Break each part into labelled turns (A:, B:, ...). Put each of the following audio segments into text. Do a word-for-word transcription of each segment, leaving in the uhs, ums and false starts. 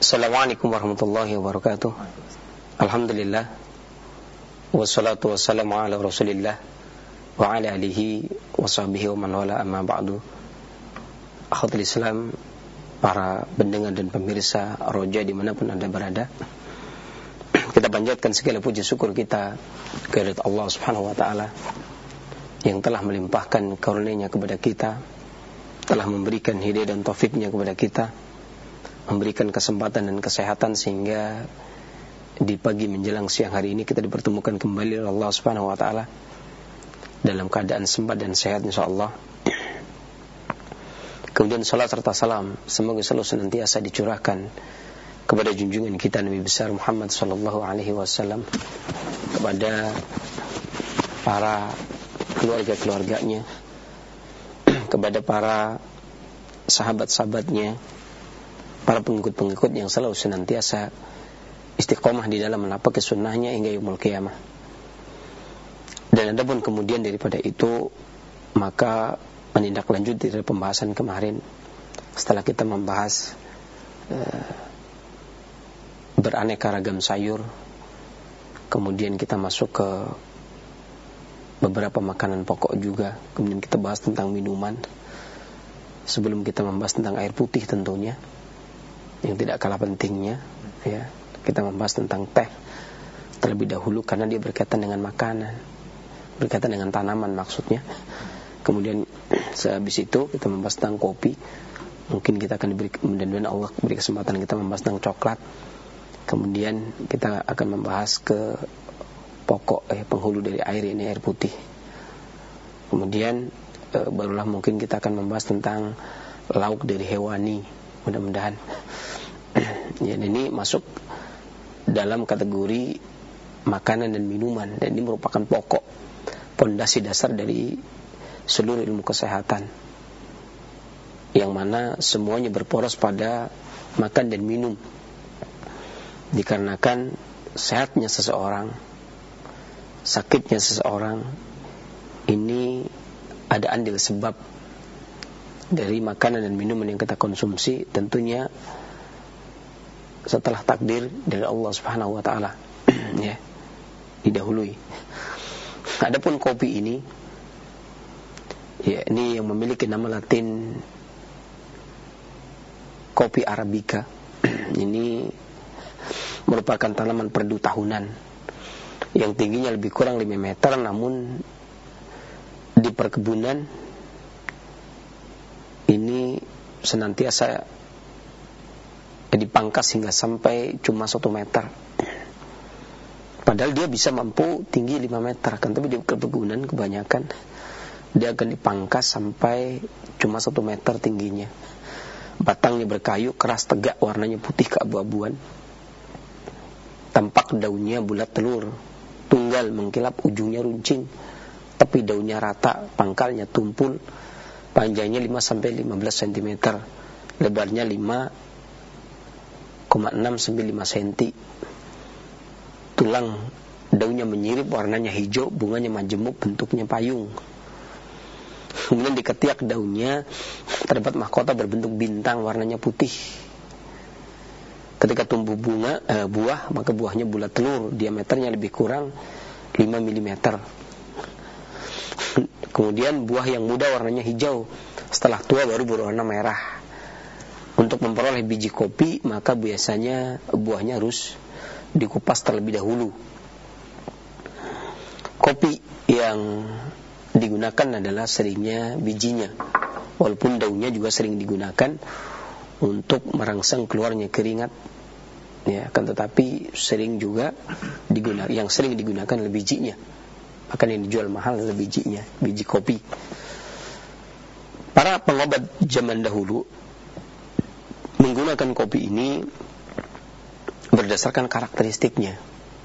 A: Assalamualaikum warahmatullahi wabarakatuh. Alhamdulillah, wassalatu wassalamu ala rasulillah wa ala alihi wa sahbihi wa man wala, amma ba'du. Akhwatul Islam, para pendengar dan pemirsa Roja dimanapun Anda berada, kita panjatkan segala puji syukur kita kehadirat Allah subhanahu wa ta'ala yang telah melimpahkan karunia-Nya kepada kita, telah memberikan hidayah dan taufiknya kepada kita, memberikan kesempatan dan kesehatan sehingga di pagi menjelang siang hari ini kita dipertemukan kembali oleh Allah subhanahu wa ta'ala dalam keadaan sempat dan sehat insyaallah. Kemudian salat serta salam semoga selalu senantiasa dicurahkan kepada junjungan kita Nabi besar Muhammad sallallahu alaihi wasallam, kepada para keluarga-keluarganya, kepada para sahabat-sahabatnya, para pengikut-pengikut yang selalu senantiasa istiqomah di dalam menapaki sunnahnya hingga yaumul qiyamah. Dan adapun kemudian daripada itu, maka menindaklanjuti dari pembahasan kemarin, setelah kita membahas uh, beraneka ragam sayur, kemudian kita masuk ke beberapa makanan pokok juga, kemudian kita bahas tentang minuman, sebelum kita membahas tentang air putih tentunya yang tidak kalah pentingnya, ya, kita membahas tentang teh terlebih dahulu karena dia berkaitan dengan makanan, berkaitan dengan tanaman maksudnya. Kemudian sehabis itu kita membahas tentang kopi. Mungkin kita akan diberi, mudah-mudahan Allah beri kesempatan kita membahas tentang coklat. Kemudian kita akan membahas ke pokok eh, penghulu dari air, ini air putih. Kemudian eh, barulah mungkin kita akan membahas tentang lauk dari hewani, mudah-mudahan. Ya, ini masuk dalam kategori makanan dan minuman, dan ini merupakan pokok, pondasi dasar dari seluruh ilmu kesehatan, yang mana semuanya berporos pada makan dan minum. Dikarenakan sehatnya seseorang, sakitnya seseorang, ini ada andil sebab dari makanan dan minuman yang kita konsumsi, tentunya setelah takdir dari Allah subhanahu wa ta'ala, ya, didahului. Adapun kopi ini, ya, ini yang memiliki nama latin kopi arabica. Ini merupakan tanaman perdu tahunan yang tingginya lebih kurang lima meter, namun di perkebunan ini senantiasa dipangkas hingga sampai cuma satu meter. Padahal dia bisa mampu tinggi lima meter kan, tapi di perkebunan kebanyakan dia akan dipangkas sampai cuma satu meter tingginya. Batangnya berkayu, keras, tegak, warnanya putih keabu-abuan. Tampak daunnya bulat telur, tunggal, mengkilap, ujungnya runcing, tepi daunnya rata, pangkalnya tumpul, panjangnya lima sampai lima belas sentimeter, lebarnya lima koma enam sampai lima sentimeter. Tulang daunnya menyirip, warnanya hijau, bunganya majemuk, bentuknya payung. Kemudian di ketiak daunnya terdapat mahkota berbentuk bintang, warnanya putih. Ketika tumbuh bunga eh, buah, maka buahnya bulat telur, diameternya lebih kurang lima milimeter. Kemudian buah yang muda warnanya hijau, setelah tua baru berwarna merah. Untuk memperoleh biji kopi, maka biasanya buahnya harus dikupas terlebih dahulu. Kopi yang digunakan adalah seringnya bijinya, walaupun daunnya juga sering digunakan untuk merangsang keluarnya keringat, ya, kan, tetapi sering juga digunakan, yang sering digunakan adalah bijinya. Bahkan yang dijual mahal adalah bijinya, biji kopi. Para pengobat zaman dahulu menggunakan kopi ini berdasarkan karakteristiknya,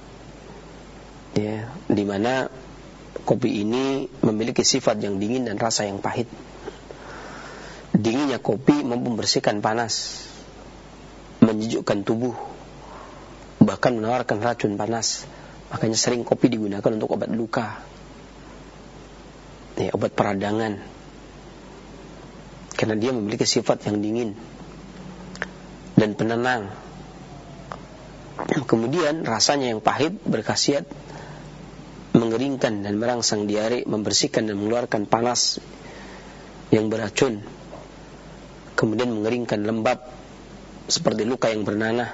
A: ya, di mana kopi ini memiliki sifat yang dingin dan rasa yang pahit. Dinginnya kopi mampu membersihkan panas, menyejukkan tubuh, bahkan menawarkan racun panas. Makanya sering kopi digunakan untuk obat luka, ya, obat peradangan, karena dia memiliki sifat yang dingin dan penenang, Kemudian rasanya yang pahit berkhasiat mengeringkan dan merangsang diare, membersihkan dan mengeluarkan panas yang beracun. Kemudian mengeringkan lembab seperti luka yang bernanah.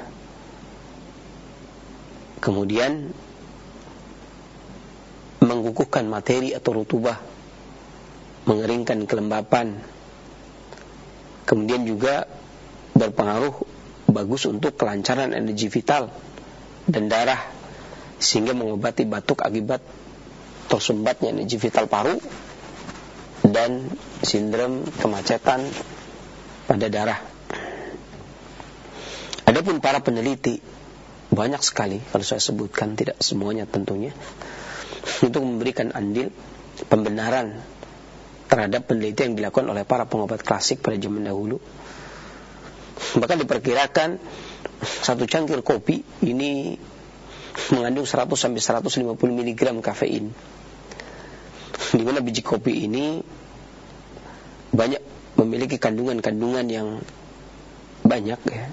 A: Kemudian mengukuhkan materi atau rutubah, mengeringkan kelembapan. Kemudian juga berpengaruh bagus untuk kelancaran energi vital dan darah, sehingga mengobati batuk akibat tersumbatnya energi vital paru dan sindrom kemacetan pada darah. Adapun para peneliti, banyak sekali kalau saya sebutkan, tidak semuanya tentunya, untuk memberikan andil pembenaran terhadap penelitian yang dilakukan oleh para pengobat klasik pada zaman dahulu. Bahkan diperkirakan satu cangkir kopi ini mengandung seratus sampai seratus lima puluh miligram kafein, di mana biji kopi ini banyak memiliki kandungan-kandungan yang banyak ya.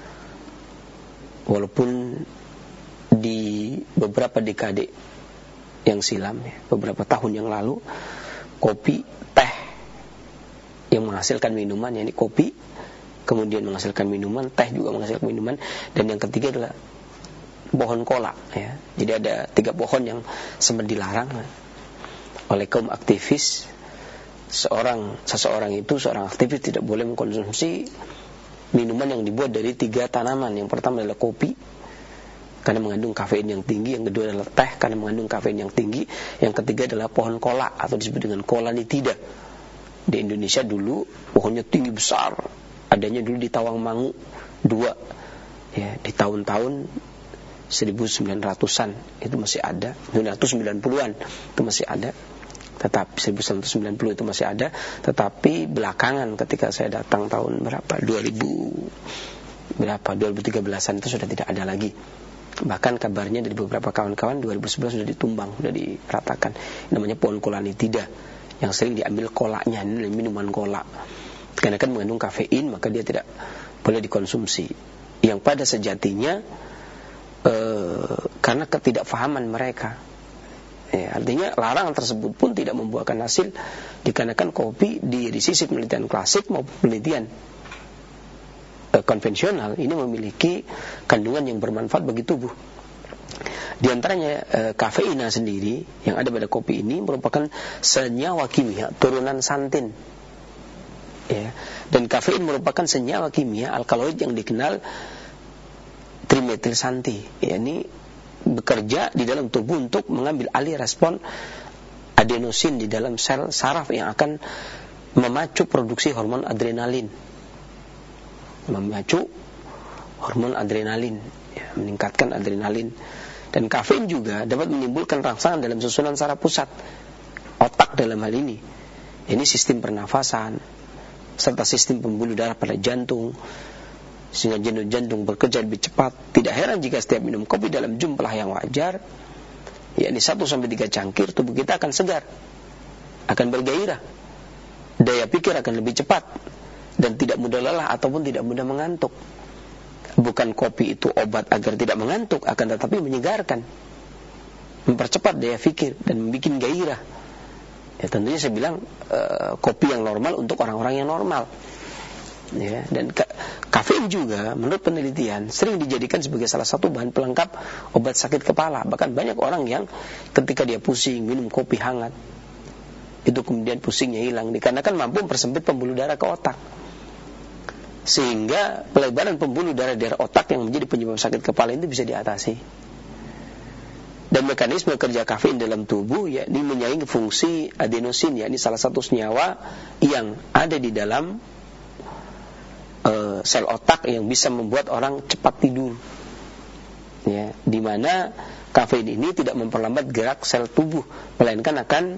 A: Walaupun di beberapa dekade yang silam ya, beberapa tahun yang lalu, kopi, teh yang menghasilkan minuman, yakni kopi kemudian menghasilkan minuman, teh juga menghasilkan minuman, dan yang ketiga adalah pohon kola ya. Jadi ada tiga pohon yang sempat dilarang ya, oleh kaum aktivis. Seorang seseorang itu, seorang aktivis tidak boleh mengkonsumsi minuman yang dibuat dari tiga tanaman. Yang pertama adalah kopi, karena mengandung kafein yang tinggi. Yang kedua adalah teh, karena mengandung kafein yang tinggi. Yang ketiga adalah pohon kola, atau disebut dengan kola nitida. Di Indonesia dulu pohonnya tinggi besar, adanya dulu di Tawangmangu dua ya, di tahun-tahun seribu sembilan ratusan itu masih ada, sembilan ratus sembilan puluhan itu masih ada, tetap seribu sembilan ratus sembilan puluh itu masih ada. Tetapi belakangan ketika saya datang tahun berapa, dua ribu berapa, dua ribu tiga belasan itu sudah tidak ada lagi. Bahkan kabarnya dari beberapa kawan-kawan dua ribu sebelas sudah ditumbang, sudah diratakan. Namanya pohon kola nitida, yang sering diambil kolanya, ini minuman kola. Karena kan mengandung kafein, maka dia tidak boleh dikonsumsi. Yang pada sejatinya eh, karena ketidakfahaman mereka ya, artinya larangan tersebut pun tidak membuahkan hasil, dikarenakan kopi di, di sisi penelitian klasik maupun penelitian eh, konvensional ini memiliki kandungan yang bermanfaat bagi tubuh. Di antaranya eh, kafeina sendiri yang ada pada kopi ini merupakan senyawa kimia turunan santin ya. Dan kafein merupakan senyawa kimia alkaloid yang dikenal trimetilsanti, yakni bekerja di dalam tubuh untuk mengambil alih respon adenosin di dalam sel saraf yang akan memacu produksi hormon adrenalin, memacu hormon adrenalin ya, meningkatkan adrenalin. Dan kafein juga dapat menimbulkan rangsangan dalam susunan saraf pusat otak dalam hal ini, ini sistem pernafasan serta sistem pembuluh darah pada jantung, sehingga jantung bekerja lebih cepat. Tidak heran jika setiap minum kopi dalam jumlah yang wajar, yakni satu sampai tiga cangkir, tubuh kita akan segar, akan bergairah, daya pikir akan lebih cepat, dan tidak mudah lelah ataupun tidak mudah mengantuk. Bukan kopi itu obat agar tidak mengantuk, akan tetapi menyegarkan, mempercepat daya pikir dan membuat gairah. Ya, tentunya saya bilang uh, kopi yang normal untuk orang-orang yang normal. Ya, dan ka- kafein juga menurut penelitian sering dijadikan sebagai salah satu bahan pelengkap obat sakit kepala. Bahkan banyak orang yang ketika dia pusing minum kopi hangat, itu kemudian pusingnya hilang, dikarenakan mampu mempersempit pembuluh darah ke otak, sehingga pelebaran pembuluh darah dari otak yang menjadi penyebab sakit kepala itu bisa diatasi. Dan mekanisme kerja kafein dalam tubuh yakni menyaingi fungsi adenosin, yakni salah satu senyawa yang ada di dalam uh, sel otak yang bisa membuat orang cepat tidur. Ya, di mana kafein ini tidak memperlambat gerak sel tubuh, melainkan akan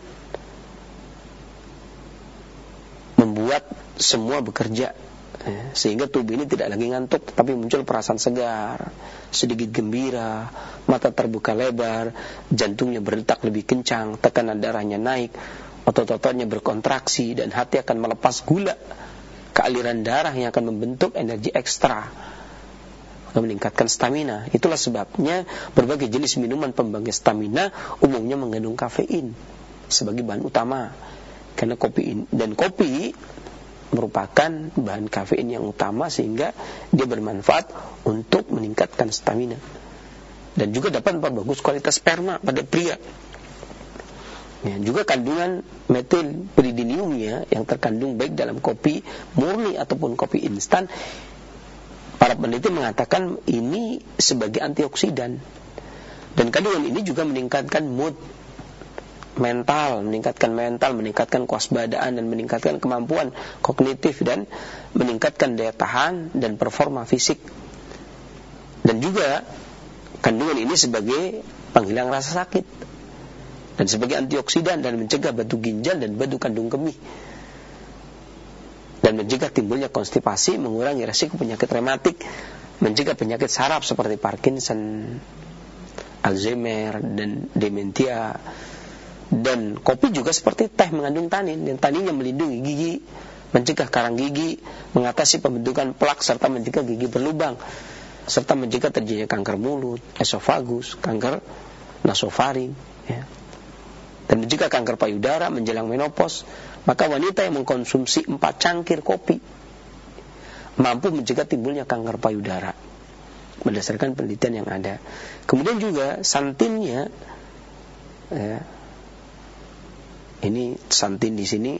A: membuat semua bekerja. Ya, sehingga tubuh ini tidak lagi ngantuk, tetapi muncul perasaan segar, sedikit gembira, mata terbuka lebar, jantungnya berdetak lebih kencang, tekanan darahnya naik, otot-ototnya berkontraksi, dan hati akan melepas gula ke aliran darah yang akan membentuk energi ekstra. meningkatkan stamina. Itulah sebabnya berbagai jenis minuman pembangkit stamina umumnya mengandung kafein sebagai bahan utama. Karena kopi dan kopi merupakan bahan kafein yang utama, sehingga dia bermanfaat untuk meningkatkan stamina dan juga dapat memperbagus kualitas sperma pada pria. Ya, juga kandungan metilpridiniumnya yang terkandung baik dalam kopi murni ataupun kopi instan, para peneliti mengatakan ini sebagai antioksidan. Dan kandungan ini juga meningkatkan mood, mental, meningkatkan mental, meningkatkan kewaspadaan dan meningkatkan kemampuan kognitif dan meningkatkan daya tahan dan performa fisik. Dan juga kandungan ini sebagai penghilang rasa sakit dan sebagai antioksidan dan mencegah batu ginjal dan batu kandung kemih, dan mencegah timbulnya konstipasi, mengurangi resiko penyakit rematik, mencegah penyakit saraf seperti Parkinson, Alzheimer, dan dementia. Dan kopi juga seperti teh mengandung tanin, dan taninnya melindungi gigi, mencegah karang gigi, mengatasi pembentukan plak, serta mencegah gigi berlubang, serta mencegah terjadinya kanker mulut, esofagus, kanker nasofaring, ya. Dan mencegah kanker payudara menjelang menopause. Maka wanita yang mengkonsumsi empat cangkir kopi mampu mencegah timbulnya kanker payudara berdasarkan penelitian yang ada. Kemudian juga santinnya, ya, ini santin di sini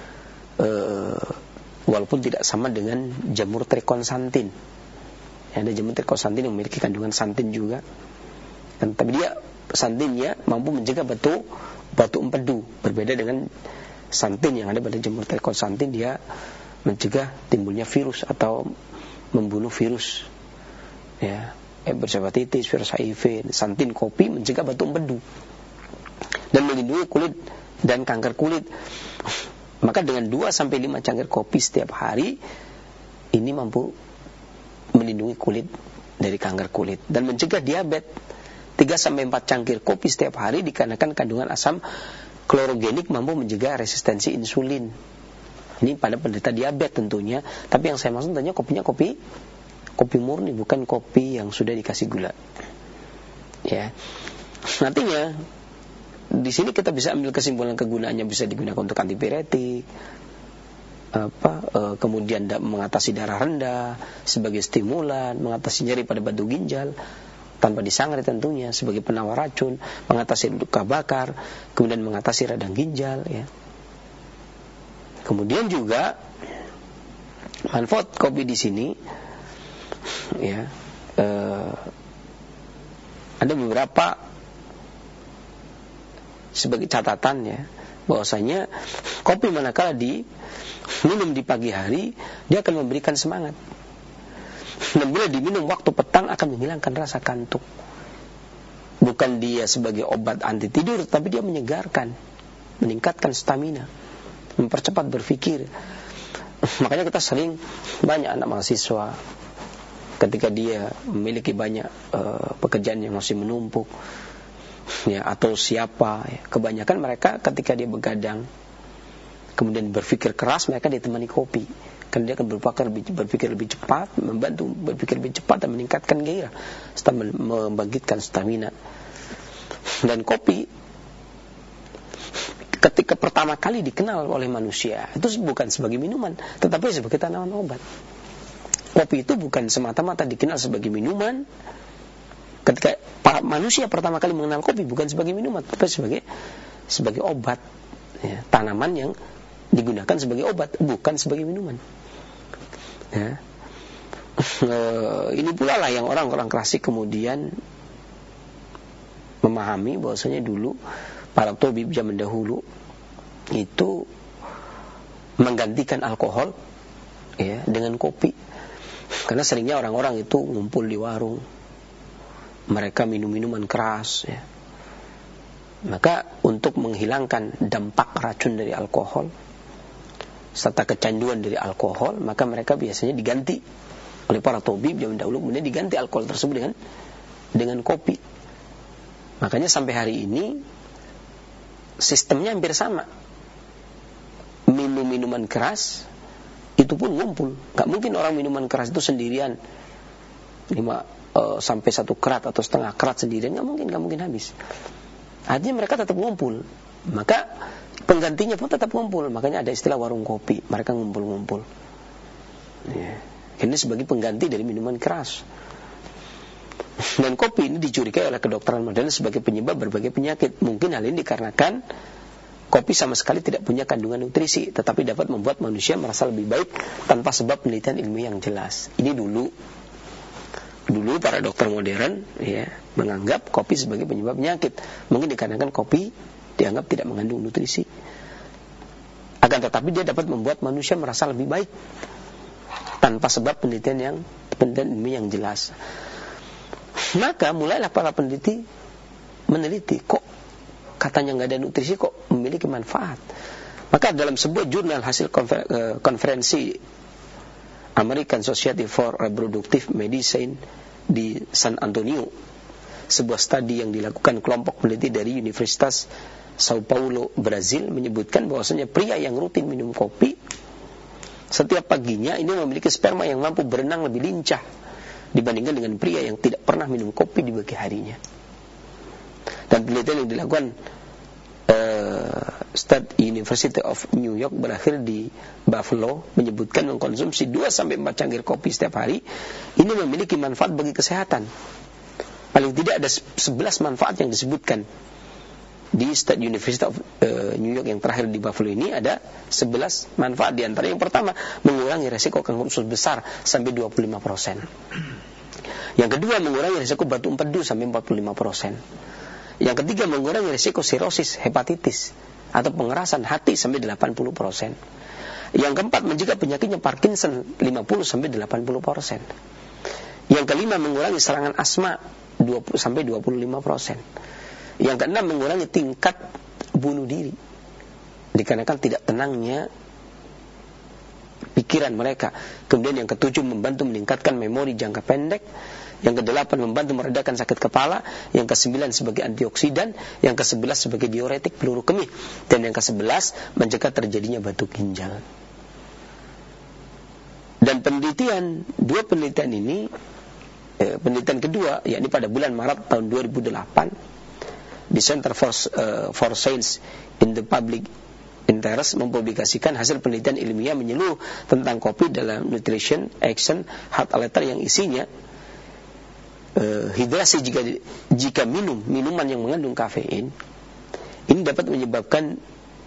A: uh, walaupun tidak sama dengan jamur trikonsantin. Ya, ada jamur trikonsantin yang memiliki kandungan santin juga, dan tapi dia santinnya mampu mencegah batu batu empedu, berbeda dengan santin yang ada pada jamur trikonsantin. Dia mencegah timbulnya virus atau membunuh virus, ya, hepatitis, virus H I V. Santin kopi mencegah batu empedu dan melindungi kulit dan kanker kulit. Maka dengan dua sampai lima cangkir kopi setiap hari ini mampu melindungi kulit dari kanker kulit dan mencegah diabetes. tiga sampai empat cangkir kopi setiap hari dikarenakan kandungan asam klorogenik mampu mencegah resistensi insulin. Ini pada penderita diabetes tentunya. Tapi yang saya maksud tentunya kopinya kopi kopi murni, bukan kopi yang sudah dikasih gula. Ya. Nantinya di sini kita bisa ambil kesimpulan kegunaannya bisa digunakan untuk antipiretik, apa, e, kemudian da- mengatasi darah rendah, sebagai stimulan, mengatasi nyeri pada batu ginjal tanpa disangrai tentunya, sebagai penawar racun, mengatasi luka bakar, kemudian mengatasi radang ginjal, ya. Kemudian juga manfaat kopi di sini, ya, eh, ada beberapa sebagai catatan, ya, bahwasanya kopi manakala diminum di pagi hari dia akan memberikan semangat. Dan bila diminum waktu petang akan menghilangkan rasa kantuk. Bukan dia sebagai obat anti tidur, tapi dia menyegarkan, meningkatkan stamina, mempercepat berpikir. Makanya kita sering, banyak anak mahasiswa ketika dia memiliki banyak uh, pekerjaan yang masih menumpuk, ya, atau siapa, ya, kebanyakan mereka ketika dia begadang kemudian berpikir keras, mereka ditemani kopi. Karena dia akan berpikir lebih, berpikir lebih cepat, membantu berpikir lebih cepat dan meningkatkan gairah, serta membangkitkan stamina. Dan kopi ketika pertama kali dikenal oleh manusia itu bukan sebagai minuman, tetapi sebagai tanaman obat. Kopi itu bukan semata-mata dikenal sebagai minuman. Ketika manusia pertama kali mengenal kopi bukan sebagai minuman, tetapi sebagai sebagai obat, ya, tanaman yang digunakan sebagai obat, bukan sebagai minuman. Ya. E, ini pula lah yang orang-orang klasik kemudian memahami bahwasanya dulu para tabib zaman dahulu itu menggantikan alkohol, ya, dengan kopi. Karena seringnya orang-orang itu ngumpul di warung, mereka minum minuman keras, ya. Maka untuk menghilangkan dampak racun dari alkohol serta kecanduan dari alkohol, maka mereka biasanya diganti oleh para tabib zaman dahulu, kemudian diganti alkohol tersebut dengan dengan kopi. Makanya sampai hari ini sistemnya hampir sama. Minum minuman keras itu pun ngumpul. Gak mungkin orang minuman keras itu sendirian lima uh, sampai satu kerat atau setengah kerat sendirian, nggak mungkin, nggak mungkin habis. Artinya mereka tetap ngumpul, maka penggantinya pun tetap ngumpul. Makanya ada istilah warung kopi, mereka ngumpul-ngumpul. Ya. Ini sebagai pengganti dari minuman keras. Dan kopi ini dicurigai oleh kedokteran modern sebagai penyebab berbagai penyakit. Mungkin hal ini dikarenakan kopi sama sekali tidak punya kandungan nutrisi, tetapi dapat membuat manusia merasa lebih baik tanpa sebab penelitian ilmiah yang jelas. Ini dulu, dulu para dokter modern ya menganggap kopi sebagai penyebab penyakit. Mungkin dikarenakan kopi dianggap tidak mengandung nutrisi. Akan tetapi dia dapat membuat manusia merasa lebih baik tanpa sebab penelitian yang penelitian ilmiah yang jelas. Maka mulailah para peneliti meneliti, kok katanya nggak ada nutrisi, kok memiliki manfaat. Maka dalam sebuah jurnal hasil konfer, uh, konferensi American Society for Reproductive Medicine di San Antonio, sebuah studi yang dilakukan kelompok peneliti dari Universitas Sao Paulo, Brazil, menyebutkan bahwasanya pria yang rutin minum kopi setiap paginya ini memiliki sperma yang mampu berenang lebih lincah dibandingkan dengan pria yang tidak pernah minum kopi di pagi harinya. Dan penelitian yang dilakukan uh, State University of New York berakhir di Buffalo menyebutkan mengkonsumsi dua sampai empat cangkir kopi setiap hari ini memiliki manfaat bagi kesehatan. Paling tidak ada sebelas manfaat yang disebutkan di State University of uh, New York yang terakhir di Buffalo ini. Ada sebelas manfaat. Di antara yang pertama, mengurangi resiko kanker usus besar sampai dua puluh lima persen. Yang kedua, mengurangi resiko batu empedu sampai empat puluh lima persen. Yang ketiga, mengurangi risiko sirosis, hepatitis atau pengerasan hati sampai delapan puluh persen. Yang keempat, mencegah penyakitnya Parkinson lima puluh sampai delapan puluh persen. Yang kelima, mengurangi serangan asma dua puluh sampai dua puluh lima persen. Yang keenam, mengurangi tingkat bunuh diri dikarenakan tidak tenangnya pikiran mereka. Kemudian yang ketujuh, membantu meningkatkan memori jangka pendek. Yang kedelapan, membantu meredakan sakit kepala. Yang kesembilan, sebagai antioksidan. Yang kesebelas, sebagai diuretik peluru kemih. Dan yang kesebelas, mencegah terjadinya batu ginjal. Dan penelitian, dua penelitian ini, eh, penelitian kedua, yakni pada bulan Maret tahun dua ribu delapan, di Center for, uh, for Science in the Public Interest mempublikasikan hasil penelitian ilmiah menyeluruh tentang kopi dalam Nutrition Action Heart Letter yang isinya Uh, hidrasi jika jika minum minuman yang mengandung kafein ini dapat menyebabkan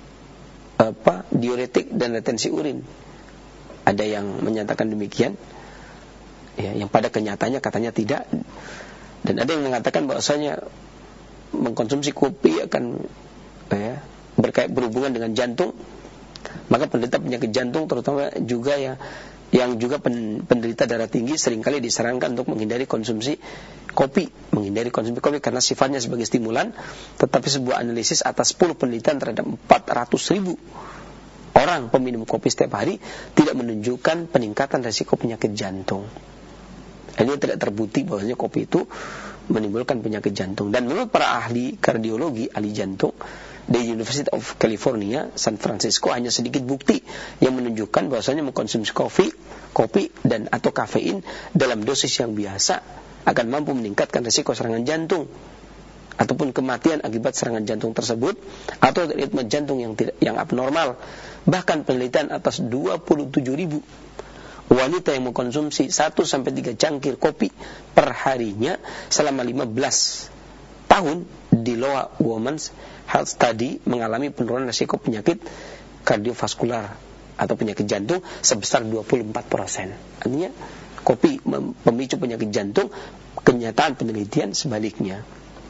A: apa diuretik dan retensi urin. Ada yang menyatakan demikian, ya, yang pada kenyataannya katanya tidak. Dan ada yang mengatakan bahwasanya mengkonsumsi kopi akan ya, berkait berhubungan dengan jantung. Maka penderita penyakit jantung terutama juga ya yang juga penderita darah tinggi seringkali disarankan untuk menghindari konsumsi kopi, menghindari konsumsi kopi karena sifatnya sebagai stimulan. Tetapi sebuah analisis atas sepuluh penelitian terhadap empat ratus ribu orang peminum kopi setiap hari tidak menunjukkan peningkatan risiko penyakit jantung. Ini tidak terbukti bahwasanya kopi itu menimbulkan penyakit jantung. Dan menurut para ahli kardiologi, ahli jantung di University of California, San Francisco, hanya sedikit bukti yang menunjukkan bahwasanya mengkonsumsi kopi, kopi dan atau kafein dalam dosis yang biasa akan mampu meningkatkan risiko serangan jantung ataupun kematian akibat serangan jantung tersebut atau ritme jantung yang tidak yang abnormal. Bahkan penelitian atas dua puluh tujuh ribu wanita yang mengkonsumsi satu sampai tiga cangkir kopi per harinya selama lima belas tahun di Iowa Women's Health Study mengalami penurunan risiko penyakit kardiovaskular atau penyakit jantung sebesar dua puluh empat persen. Artinya kopi pemicu penyakit jantung, kenyataan penelitian sebaliknya.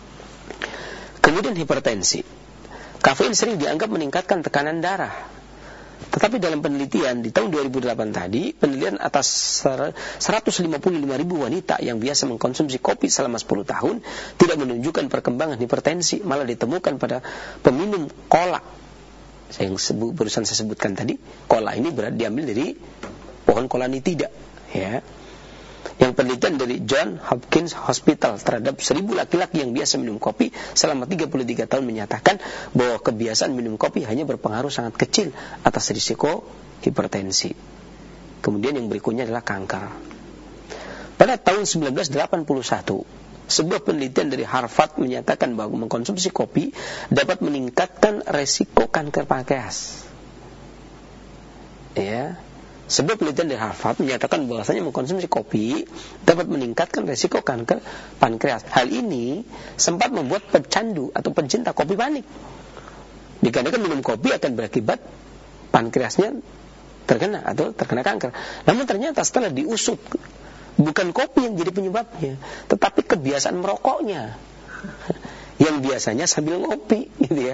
A: Kemudian hipertensi. Kafein sering dianggap meningkatkan tekanan darah. Tetapi dalam penelitian di tahun dua ribu delapan tadi, penelitian atas seratus lima puluh lima ribu wanita yang biasa mengkonsumsi kopi selama sepuluh tahun tidak menunjukkan perkembangan hipertensi, malah ditemukan pada peminum kola. Saya yang sebut, barusan saya sebutkan tadi, kola ini berarti diambil dari pohon kolanitida, ya. Yang penelitian dari John Hopkins Hospital terhadap seribu laki-laki yang biasa minum kopi selama tiga puluh tiga tahun menyatakan bahwa kebiasaan minum kopi hanya berpengaruh sangat kecil atas risiko hipertensi. Kemudian yang berikutnya adalah kanker. Pada tahun sembilan belas delapan puluh satu, sebuah penelitian dari Harvard menyatakan bahwa mengkonsumsi kopi dapat meningkatkan resiko kanker pankreas. Ya, sebuah penelitian dari Harvard menyatakan bahwasanya mengkonsumsi kopi dapat meningkatkan resiko kanker pankreas. Hal ini sempat membuat pecandu atau pencinta kopi panik. Dikarenakan minum kopi akan berakibat pankreasnya terkena atau terkena kanker. Namun ternyata setelah diusut, bukan kopi yang jadi penyebabnya, tetapi kebiasaan merokoknya yang biasanya sambil ngopi, gitu ya.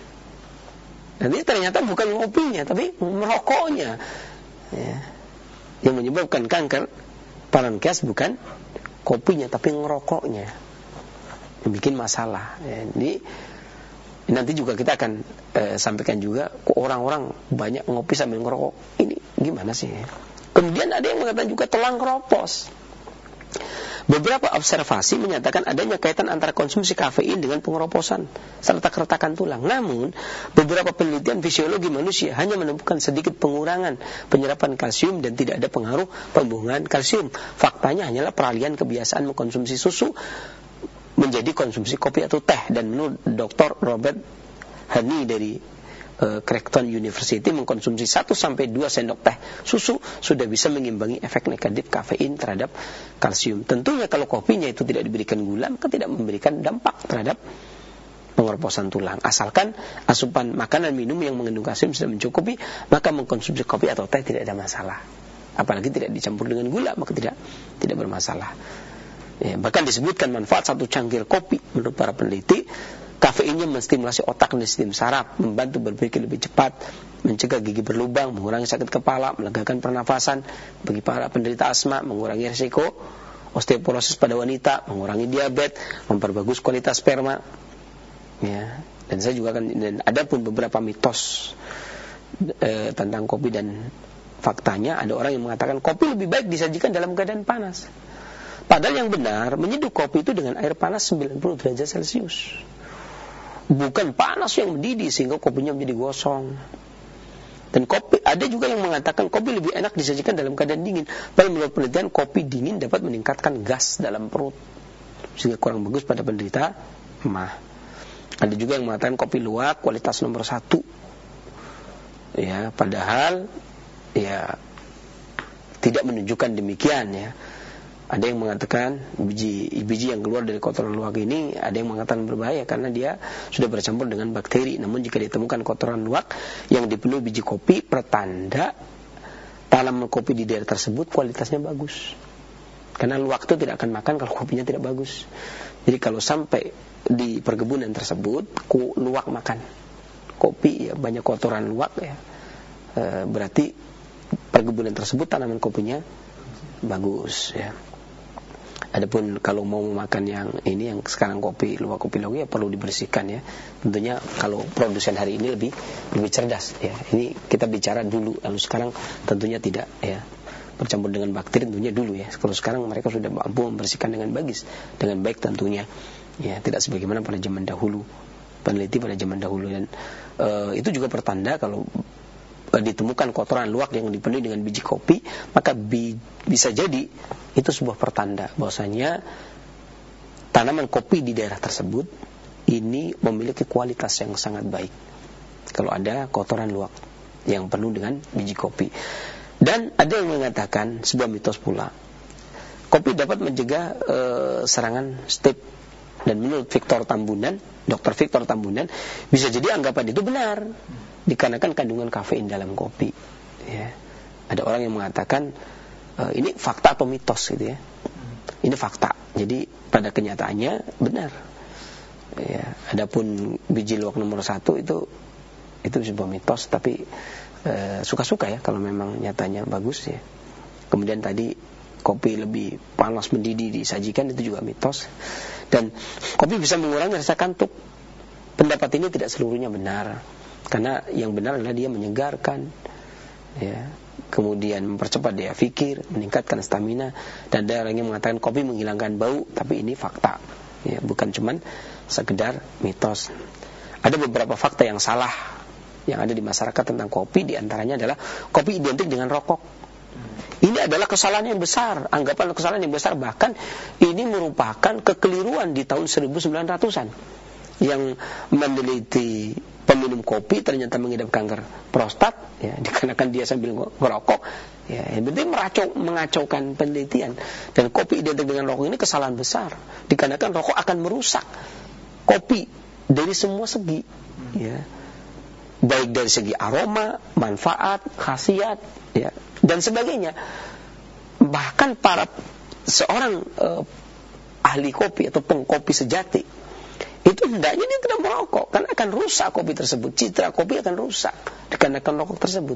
A: Nanti ternyata bukan ngopinya, tapi merokoknya, ya, yang menyebabkan kanker pankreas bukan kopinya, tapi ngerokoknya yang bikin masalah. Ya, jadi nanti juga kita akan eh, sampaikan juga orang-orang banyak ngopi sambil ngerokok. Ini gimana sih? Kemudian ada yang mengatakan juga telang keropos. Beberapa observasi menyatakan adanya kaitan antara konsumsi kafein dengan pengeroposan serta keretakan tulang. Namun, beberapa penelitian fisiologi manusia hanya menemukan sedikit pengurangan penyerapan kalsium dan tidak ada pengaruh pembuangan kalsium. Faktanya hanyalah peralihan kebiasaan mengkonsumsi susu menjadi konsumsi kopi atau teh. Dan menurut doktor Robert Hani dari uh, Creighton University, mengkonsumsi satu sampai dua sendok teh susu sudah bisa mengimbangi efek negatif kafein terhadap kalsium. Tentunya kalau kopinya itu tidak diberikan gula, maka tidak memberikan dampak terhadap pengeroposan tulang. Asalkan asupan makanan minum yang mengandung kalsium sudah mencukupi, maka mengkonsumsi kopi atau teh tidak ada masalah. Apalagi tidak dicampur dengan gula, maka tidak tidak bermasalah. Ya, bahkan disebutkan manfaat satu cangkir kopi menurut para peneliti, kafeinnya menstimulasi otak dan sistem saraf, membantu berpikir lebih cepat, mencegah gigi berlubang, mengurangi sakit kepala, melegakan pernafasan bagi para penderita asma, mengurangi risiko osteoporosis pada wanita, mengurangi diabetes, memperbagus kualitas sperma. Ya, dan saya juga akan, dan ada pun beberapa mitos eh, tentang kopi, dan faktanya ada orang yang mengatakan kopi lebih baik disajikan dalam keadaan panas. Padahal yang benar, menyeduh kopi itu dengan air panas sembilan puluh derajat Celcius. Bukan panas yang mendidih sehingga kopinya menjadi gosong. Dan kopi, ada juga yang mengatakan kopi lebih enak disajikan dalam keadaan dingin. Padahal menurut penelitian, kopi dingin dapat meningkatkan gas dalam perut, sehingga kurang bagus pada penderita emah. Ada juga yang mengatakan kopi luwak kualitas nomor satu. Ya, padahal ya tidak menunjukkan demikian, ya. Ada yang mengatakan biji biji yang keluar dari kotoran luwak ini, ada yang mengatakan berbahaya karena dia sudah bercampur dengan bakteri. Namun jika ditemukan kotoran luwak yang dipenuhi biji kopi, pertanda tanaman kopi di daerah tersebut kualitasnya bagus. Karena luwak itu tidak akan makan kalau kopinya tidak bagus. Jadi kalau sampai di perkebunan tersebut luwak makan kopi, ya banyak kotoran luwak, ya, e, berarti perkebunan tersebut tanaman kopinya bagus, ya. Adapun kalau mau memakan yang ini, yang sekarang kopi luwak, kopi luwak, ya perlu dibersihkan, ya. Tentunya kalau produsen hari ini lebih lebih cerdas, ya. Ini kita bicara dulu, lalu sekarang tentunya tidak, ya. Bercampur dengan bakteri tentunya dulu, ya. Kalau sekarang mereka sudah mampu membersihkan dengan bagus, dengan baik tentunya, ya. Tidak sebagaimana pada zaman dahulu, peneliti pada zaman dahulu. Dan e, itu juga pertanda kalau ditemukan kotoran luwak yang dipenuhi dengan biji kopi, maka bi, bisa jadi itu sebuah pertanda bahwasanya tanaman kopi di daerah tersebut ini memiliki kualitas yang sangat baik. Kalau ada kotoran luwak yang penuh dengan biji kopi. Dan ada yang mengatakan sebuah mitos pula, kopi dapat mencegah e, serangan staph. Dan menurut Victor Tambunan, dokter Victor Tambunan, bisa jadi anggapan itu benar, dikarenakan kandungan kafein dalam kopi, ya. Ada orang yang mengatakan e, ini fakta atau mitos, gitu, ya. Ini fakta. Jadi pada kenyataannya benar, ya. Adapun biji luwak nomor satu itu itu sebuah mitos, tapi e, suka-suka, ya, kalau memang nyatanya bagus, ya. Kemudian tadi kopi lebih panas mendidih disajikan, itu juga mitos. Dan kopi bisa mengurangi rasa kantuk. Pendapat ini tidak seluruhnya benar, karena yang benar adalah dia menyegarkan, ya. Kemudian mempercepat daya pikir, meningkatkan stamina. Dan ada orang yang mengatakan kopi menghilangkan bau, tapi ini fakta, ya, bukan cuman sekedar mitos. Ada beberapa fakta yang salah yang ada di masyarakat tentang kopi. Di antaranya adalah kopi identik dengan rokok. Ini adalah kesalahan yang besar, anggapan kesalahan yang besar, bahkan ini merupakan kekeliruan di tahun seribu sembilan ratusan yang meneliti peminum kopi ternyata mengidap kanker prostat, ya, dikarenakan dia sambil merokok. Ya, yang penting meracau, mengacaukan penelitian. Dan kopi identik dengan rokok ini kesalahan besar, dikarenakan rokok akan merusak kopi dari semua segi, ya, baik dari segi aroma, manfaat, khasiat, ya, dan sebagainya. Bahkan para seorang uh, ahli kopi atau pengkopi sejati itu hendaknya dia tidak merokok, karena akan rusak kopi tersebut, citra kopi akan rusak dikarenakan rokok tersebut.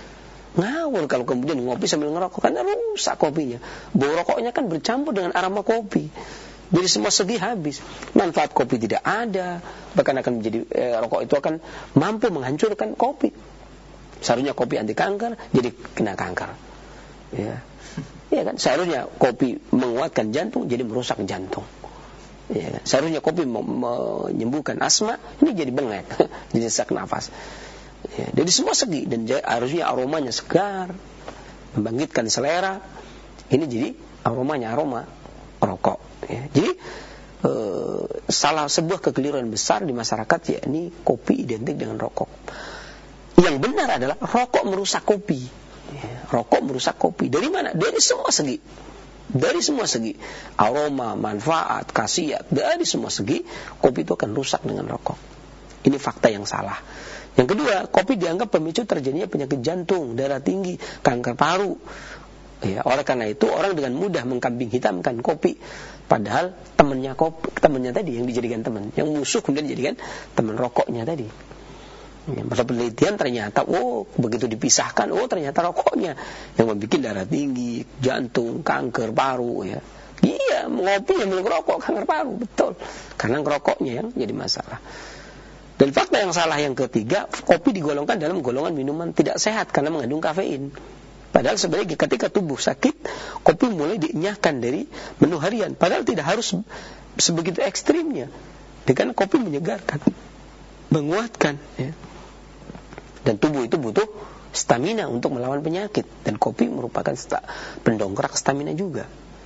A: Ngawur kalau kemudian ngopi sambil ngerokok, karena rusak kopinya. Bau rokoknya kan bercampur dengan aroma kopi. Dari semua segi habis. Manfaat kopi tidak ada, bahkan akan menjadi eh, rokok itu akan mampu menghancurkan kopi. Seharusnya kopi anti kanker, jadi kena kanker. Ya, ya kan. Seharusnya kopi menguatkan jantung, jadi merusak jantung. Ya kan? Seharusnya kopi menyembuhkan asma, ini jadi bengek, jadi sesak nafas. Ya, dari semua segi, dan harusnya aromanya segar, membangkitkan selera. Ini jadi aromanya aroma rokok. Ya, jadi e, salah sebuah kekeliruan besar di masyarakat, yakni kopi identik dengan rokok. Yang benar adalah rokok merusak kopi. Ya, rokok merusak kopi. Dari mana? Dari semua segi. Dari semua segi. Aroma, manfaat, khasiat, dari semua segi kopi itu akan rusak dengan rokok. Ini fakta yang salah. Yang kedua, kopi dianggap pemicu terjadinya penyakit jantung, darah tinggi, kanker paru. Ya, oleh karena itu orang dengan mudah mengkambing hitamkan kopi, padahal temannya kopi, temannya tadi yang dijadikan teman, yang musuh kemudian dijadikan teman rokoknya tadi. Ya, pada penelitian ternyata, oh begitu dipisahkan, oh ternyata rokoknya yang membuat darah tinggi, jantung, kanker paru. Ya, iya, ngopi yang belum rokok kanker paru, betul, karena rokoknya yang jadi masalah. Dan fakta yang salah yang ketiga, kopi digolongkan dalam golongan minuman tidak sehat karena mengandung kafein. Padahal sebenarnya ketika tubuh sakit, kopi mulai dienyahkan dari menu harian. Padahal tidak harus sebegitu ekstrimnya. Dengan kopi menyegarkan, menguatkan. Ya. Dan tubuh itu butuh stamina untuk melawan penyakit. Dan kopi merupakan pendongkrak stamina juga.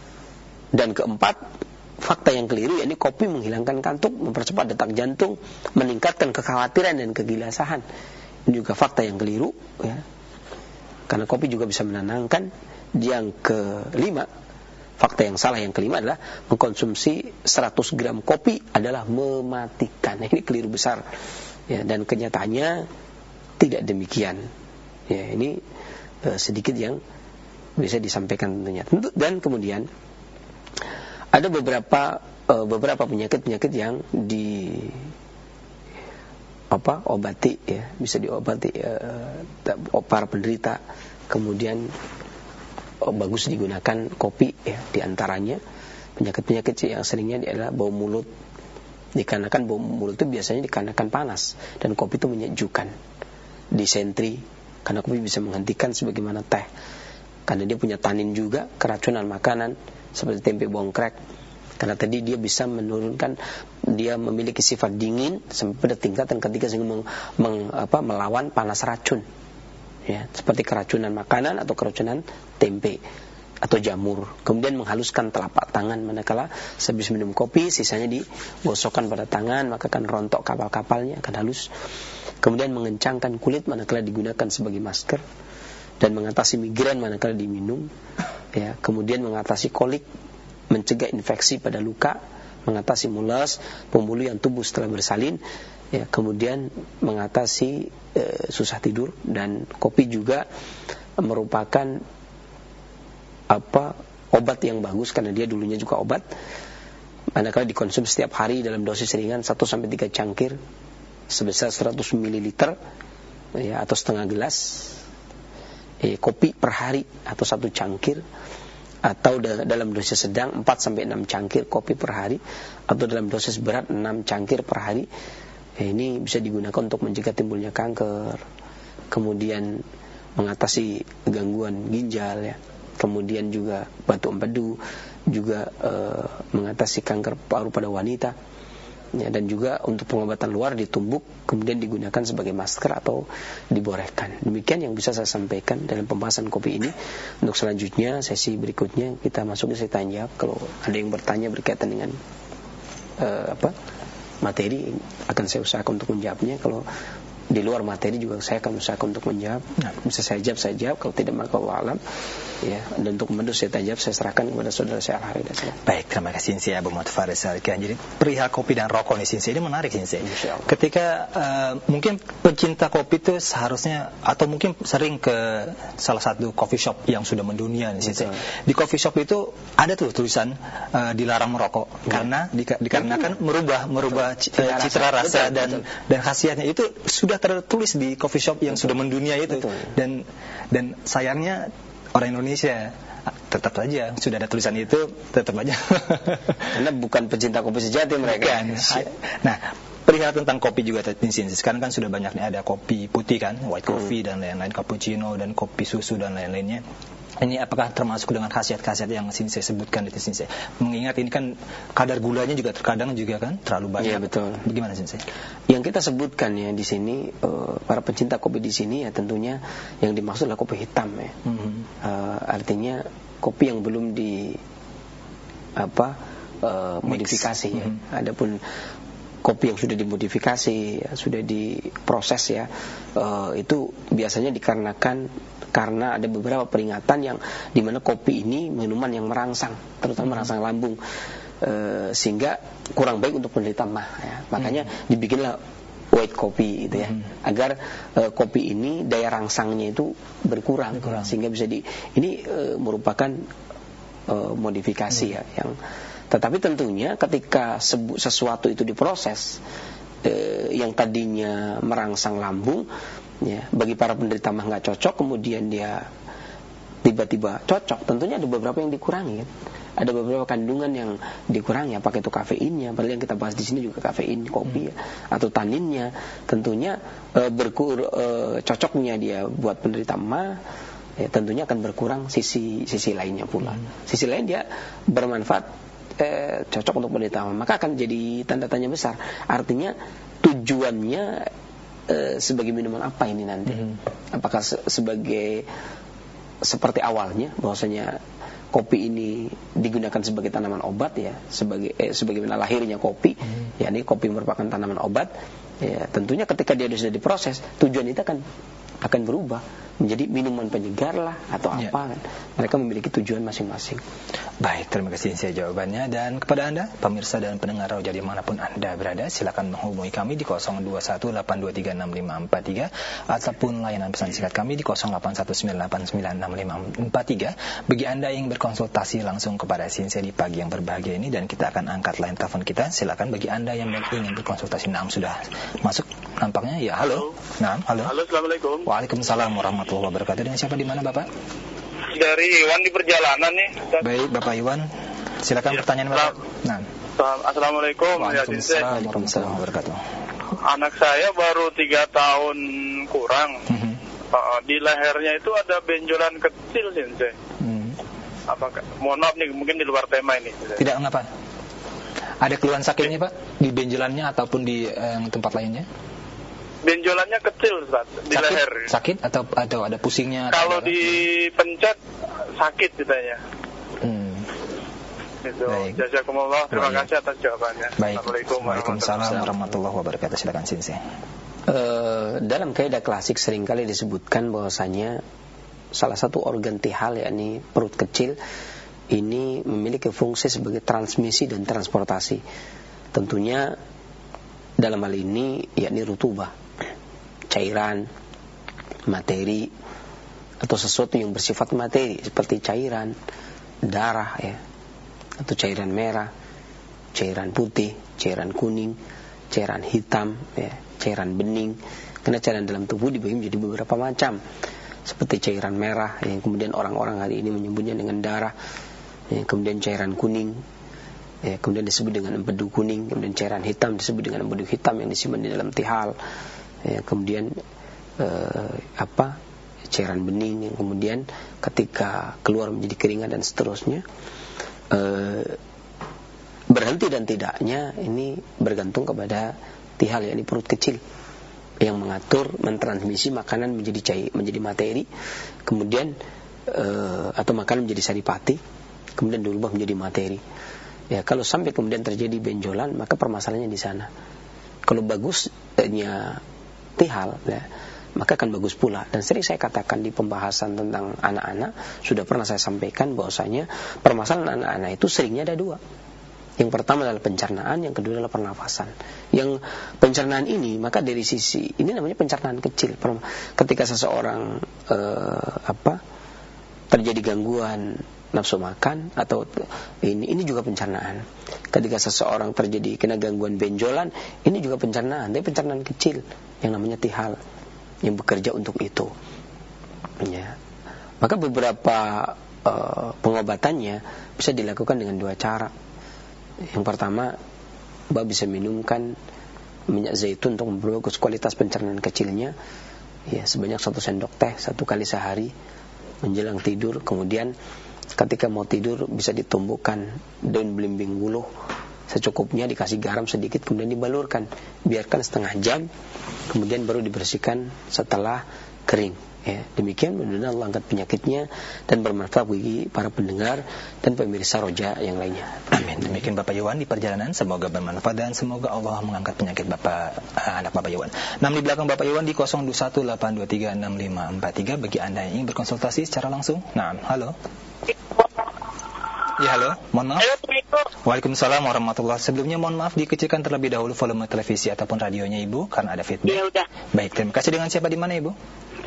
A: Dan keempat, fakta yang keliru, yakni kopi menghilangkan kantuk, mempercepat detak jantung, meningkatkan kekhawatiran dan kegelisahan. Ini juga fakta yang keliru, ya. Karena kopi juga bisa menenangkan. Yang kelima, fakta yang salah yang kelima adalah mengkonsumsi seratus gram kopi adalah mematikan. Nah, ini keliru besar. Ya, dan kenyataannya tidak demikian. Ya, ini uh, sedikit yang bisa disampaikan tentunya. Dan kemudian ada beberapa uh, beberapa penyakit-penyakit yang di apa obati, ya, bisa diobati uh, para penderita. Kemudian oh, bagus digunakan kopi, ya, diantaranya penyakit-penyakit yang seringnya adalah bau mulut. Dikarenakan bau mulut itu biasanya dikarenakan panas, dan kopi itu menyejukkan. Disentri, karena kopi bisa menghentikan sebagaimana teh, karena dia punya tanin juga. Keracunan makanan seperti tempe bongkrek, karena tadi dia bisa menurunkan, dia memiliki sifat dingin sampai pada tingkatan ketika sehingga meng, meng, apa, melawan panas racun, ya, seperti keracunan makanan atau keracunan tempe atau jamur. Kemudian menghaluskan telapak tangan manakala sehabis minum kopi, sisanya digosokkan pada tangan, maka akan rontok kapal-kapalnya, akan halus. Kemudian mengencangkan kulit manakala digunakan sebagai masker, dan mengatasi migran manakala diminum, ya. Kemudian mengatasi kolik, mencegah infeksi pada luka, mengatasi mulas, pemulihan tubuh setelah bersalin, ya. Kemudian mengatasi e, susah tidur. Dan kopi juga merupakan apa obat yang bagus, karena dia dulunya juga obat. Manakala dikonsumsi setiap hari dalam dosis ringan satu sampai tiga cangkir sebesar seratus mililiter, ya, atau setengah gelas eh, kopi per hari, atau satu cangkir, atau da- dalam dosis sedang empat sampai enam cangkir kopi per hari, atau dalam dosis berat enam cangkir per hari. Eh, ini bisa digunakan untuk mencegah timbulnya kanker, kemudian mengatasi gangguan ginjal, ya. Kemudian juga batu empedu, juga eh, mengatasi kanker paru pada wanita. Ya, dan juga untuk pengobatan luar ditumbuk kemudian digunakan sebagai masker atau diborehkan. Demikian yang bisa saya sampaikan dalam pembahasan kopi ini. Untuk selanjutnya sesi berikutnya kita masuk ke sesi tanya jawab. Kalau ada yang bertanya berkaitan dengan uh, apa materi, akan saya usahakan untuk menjawabnya. Kalau di luar materi juga saya akan usahakan untuk menjawab. Nah, bisa saya jawab, saya jawab. Kalau tidak, maka Allah alam. Ya, dan untuk menulis saya jawab, saya serahkan kepada saudara saya Al-Harida.
B: Baik, terima kasih Sinse Abu Muhammad Faris Al-Kian. Jadi perihal kopi dan rokok nih Sinse, ini menarik Sinse. Ketika uh, mungkin pencinta kopi itu seharusnya atau mungkin sering ke salah satu coffee shop yang sudah mendunia nih Sinse. Di coffee shop itu ada tuh tulisan uh, dilarang merokok ya. Karena di, dikarenakan merubah merubah citra, uh, citra rasa betul, dan betul. dan khasiatnya itu sudah tertulis di coffee shop yang betul. sudah mendunia itu. Betul. Dan dan sayangnya orang Indonesia tetap saja sudah ada tulisan itu, tetap aja
A: karena bukan pecinta kopi sejati mereka.
B: Nah, perihal tentang kopi juga sekarang kan sudah banyak nih, ada kopi putih kan, white coffee hmm. dan lain-lain, cappuccino dan kopi susu dan lain-lainnya. Ini apakah termasuk dengan khasiat-khasiat yang Sinse sebutkan itu Sinse? Mengingat ini kan kadar gulanya juga terkadang juga kan terlalu banyak.
A: Iya betul.
B: Bagaimana Sinse?
A: Yang kita sebutkan ya di sini uh, para pencinta kopi di sini ya tentunya yang dimaksud adalah kopi hitam ya. Mm-hmm. Uh, artinya kopi yang belum di apa uh, modifikasi ya. Mm-hmm. Adapun kopi yang sudah dimodifikasi, ya, sudah diproses ya, uh, itu biasanya dikarenakan karena ada beberapa peringatan yang dimana kopi ini minuman yang merangsang, terutama hmm. merangsang lambung, uh, sehingga kurang baik untuk penderita mah. Ya. Makanya hmm. dibikinlah white coffee itu ya, hmm. agar uh, kopi ini daya rangsangnya itu berkurang, berkurang. Sehingga bisa di ini uh, merupakan uh, modifikasi hmm. ya yang. Tetapi tentunya ketika sesuatu itu diproses eh, yang tadinya merangsang lambung, ya, bagi para penderita mah nggak cocok, kemudian dia tiba-tiba cocok, tentunya ada beberapa yang dikurangi, kan? Ada beberapa kandungan yang dikurangi, apakah itu kafeinnya, padahal yang kita bahas di sini juga kafein kopi, hmm. ya, atau taninnya, tentunya eh, berkur eh, cocoknya dia buat penderita mah. Ya, tentunya akan berkurang sisi sisi lainnya pula. Hmm. Sisi lain dia bermanfaat. Eh, cocok untuk penderita mah, maka akan jadi tanda tanya besar. Artinya tujuannya eh, sebagai minuman apa ini nanti? Mm-hmm. Apakah se- sebagai seperti awalnya bahwasanya kopi ini digunakan sebagai tanaman obat ya, sebagai eh, sebagaimana lahirnya kopi, mm-hmm. yakni kopi merupakan tanaman obat. Ya, tentunya ketika dia sudah diproses, tujuan itu akan akan berubah menjadi minuman penyegar lah atau apa, ya. Kan mereka memiliki tujuan masing-masing.
B: Baik, terima kasih saya jawabannya. Dan kepada Anda pemirsa dan pendengar Roja dimanapun Anda berada, silakan menghubungi kami di nol dua satu delapan dua tiga enam lima empat tiga ataupun layanan pesan singkat kami di nol delapan satu sembilan delapan sembilan enam lima empat tiga. Bagi Anda yang berkonsultasi langsung kepada Sinse di pagi yang berbahagia ini, dan kita akan angkat line telepon kita. Silakan bagi Anda yang ingin berkonsultasi. Nah, sudah masuk nampaknya ya. Halo. Nah, halo.
C: Halo, Assalamualaikum.
B: Waalaikumsalam warahmatullahi wabarakatuh. Dengan siapa di mana Bapak?
C: Dari Iwan di perjalanan nih.
B: Baik, Bapak Iwan. Silakan ya, pertanyaan Bapak. Nah.
C: Assalamualaikum.
B: Waalaikumsalam warahmatullahi wabarakatuh.
C: Anak saya baru tiga tahun kurang. Mm-hmm. Uh, di lehernya itu ada benjolan kecil sih. Mm. Apakah? Mohon maaf nih, mungkin di luar tema ini.
B: Tidak mengapa. Ada keluhan sakitnya Pak di benjolannya ataupun di eh, tempat lainnya?
C: Benjolannya kecil Ustaz, di
B: sakit,
C: leher.
B: Sakit atau atau ada pusingnya?
C: Kalau dipencet sakit katanya. Hmm. Itu. Jazakumullah, terima Baik. kasih atas jawabannya.
B: Baik. Assalamualaikum warahmatullahi wabarakatuh. Silakan Sinse.
A: Uh, dalam kaidah klasik seringkali disebutkan bahwasanya salah satu organ tihal yakni perut kecil ini memiliki fungsi sebagai transmisi dan transportasi. Tentunya dalam hal ini yakni rutubah, cairan, materi atau sesuatu yang bersifat materi seperti cairan, darah ya, atau cairan merah, cairan putih, cairan kuning, cairan hitam ya, cairan bening. Karena cairan dalam tubuh dibagi menjadi beberapa macam. Seperti cairan merah yang kemudian orang-orang hari ini menyebutnya dengan darah. Ya, kemudian cairan kuning, ya, kemudian disebut dengan empedu kuning, kemudian cairan hitam disebut dengan empedu hitam yang disimpan di dalam tihal, ya, kemudian eh, apa cairan bening yang kemudian ketika keluar menjadi keringat dan seterusnya. Eh, berhenti Berhenti dan tidaknya ini bergantung kepada tihal, yakni perut kecil, yang mengatur mentransmisi makanan menjadi cair, menjadi materi, kemudian uh, atau makanan menjadi saripati, kemudian diubah menjadi materi. Ya, kalau sampai kemudian terjadi benjolan, maka permasalahannya di sana. Kalau bagusnya tihal, ya, maka akan bagus pula. Dan sering saya katakan di pembahasan tentang anak-anak, sudah pernah saya sampaikan bahwasanya permasalahan anak-anak itu seringnya ada dua. Yang pertama adalah pencernaan, yang kedua adalah pernafasan. Yang pencernaan ini, maka dari sisi ini namanya pencernaan kecil. Ketika seseorang eh, apa terjadi gangguan nafsu makan atau ini ini juga pencernaan. Ketika seseorang terjadi kena gangguan benjolan, ini juga pencernaan, tapi pencernaan kecil yang namanya tihal yang bekerja untuk itu. Ya. Maka beberapa uh, pengobatannya bisa dilakukan dengan dua cara. Yang pertama, Mbak bisa minumkan minyak zaitun untuk memperbagus kualitas pencernaan kecilnya, ya, sebanyak satu sendok teh satu kali sehari menjelang tidur. Kemudian ketika mau tidur bisa ditumbuhkan daun belimbing buluh secukupnya, dikasih garam sedikit, kemudian dibalurkan, biarkan setengah jam, kemudian baru dibersihkan setelah kering. Ya, demikian mudah-mudahan Allah angkat penyakitnya dan bermanfaat bagi para pendengar dan pemirsa Roja yang lainnya.
B: Amin. Demikian Bapak Iwan di perjalanan, semoga bermanfaat dan semoga Allah mengangkat penyakit Bapak, anak Bapak Iwan. Nam di belakang Bapak Iwan di nol dua satu delapan dua tiga enam lima empat tiga bagi Anda yang ingin berkonsultasi secara langsung. Nah, halo. Ya, halo, mohon maaf. Waalaikumsalam warahmatullahi wabarakatuh. Sebelumnya mohon maaf dikecilkan terlebih dahulu volume televisi ataupun radionya Ibu karena ada feedback.
D: Ya udah.
B: Baik, terima kasih. Dengan siapa di mana Ibu?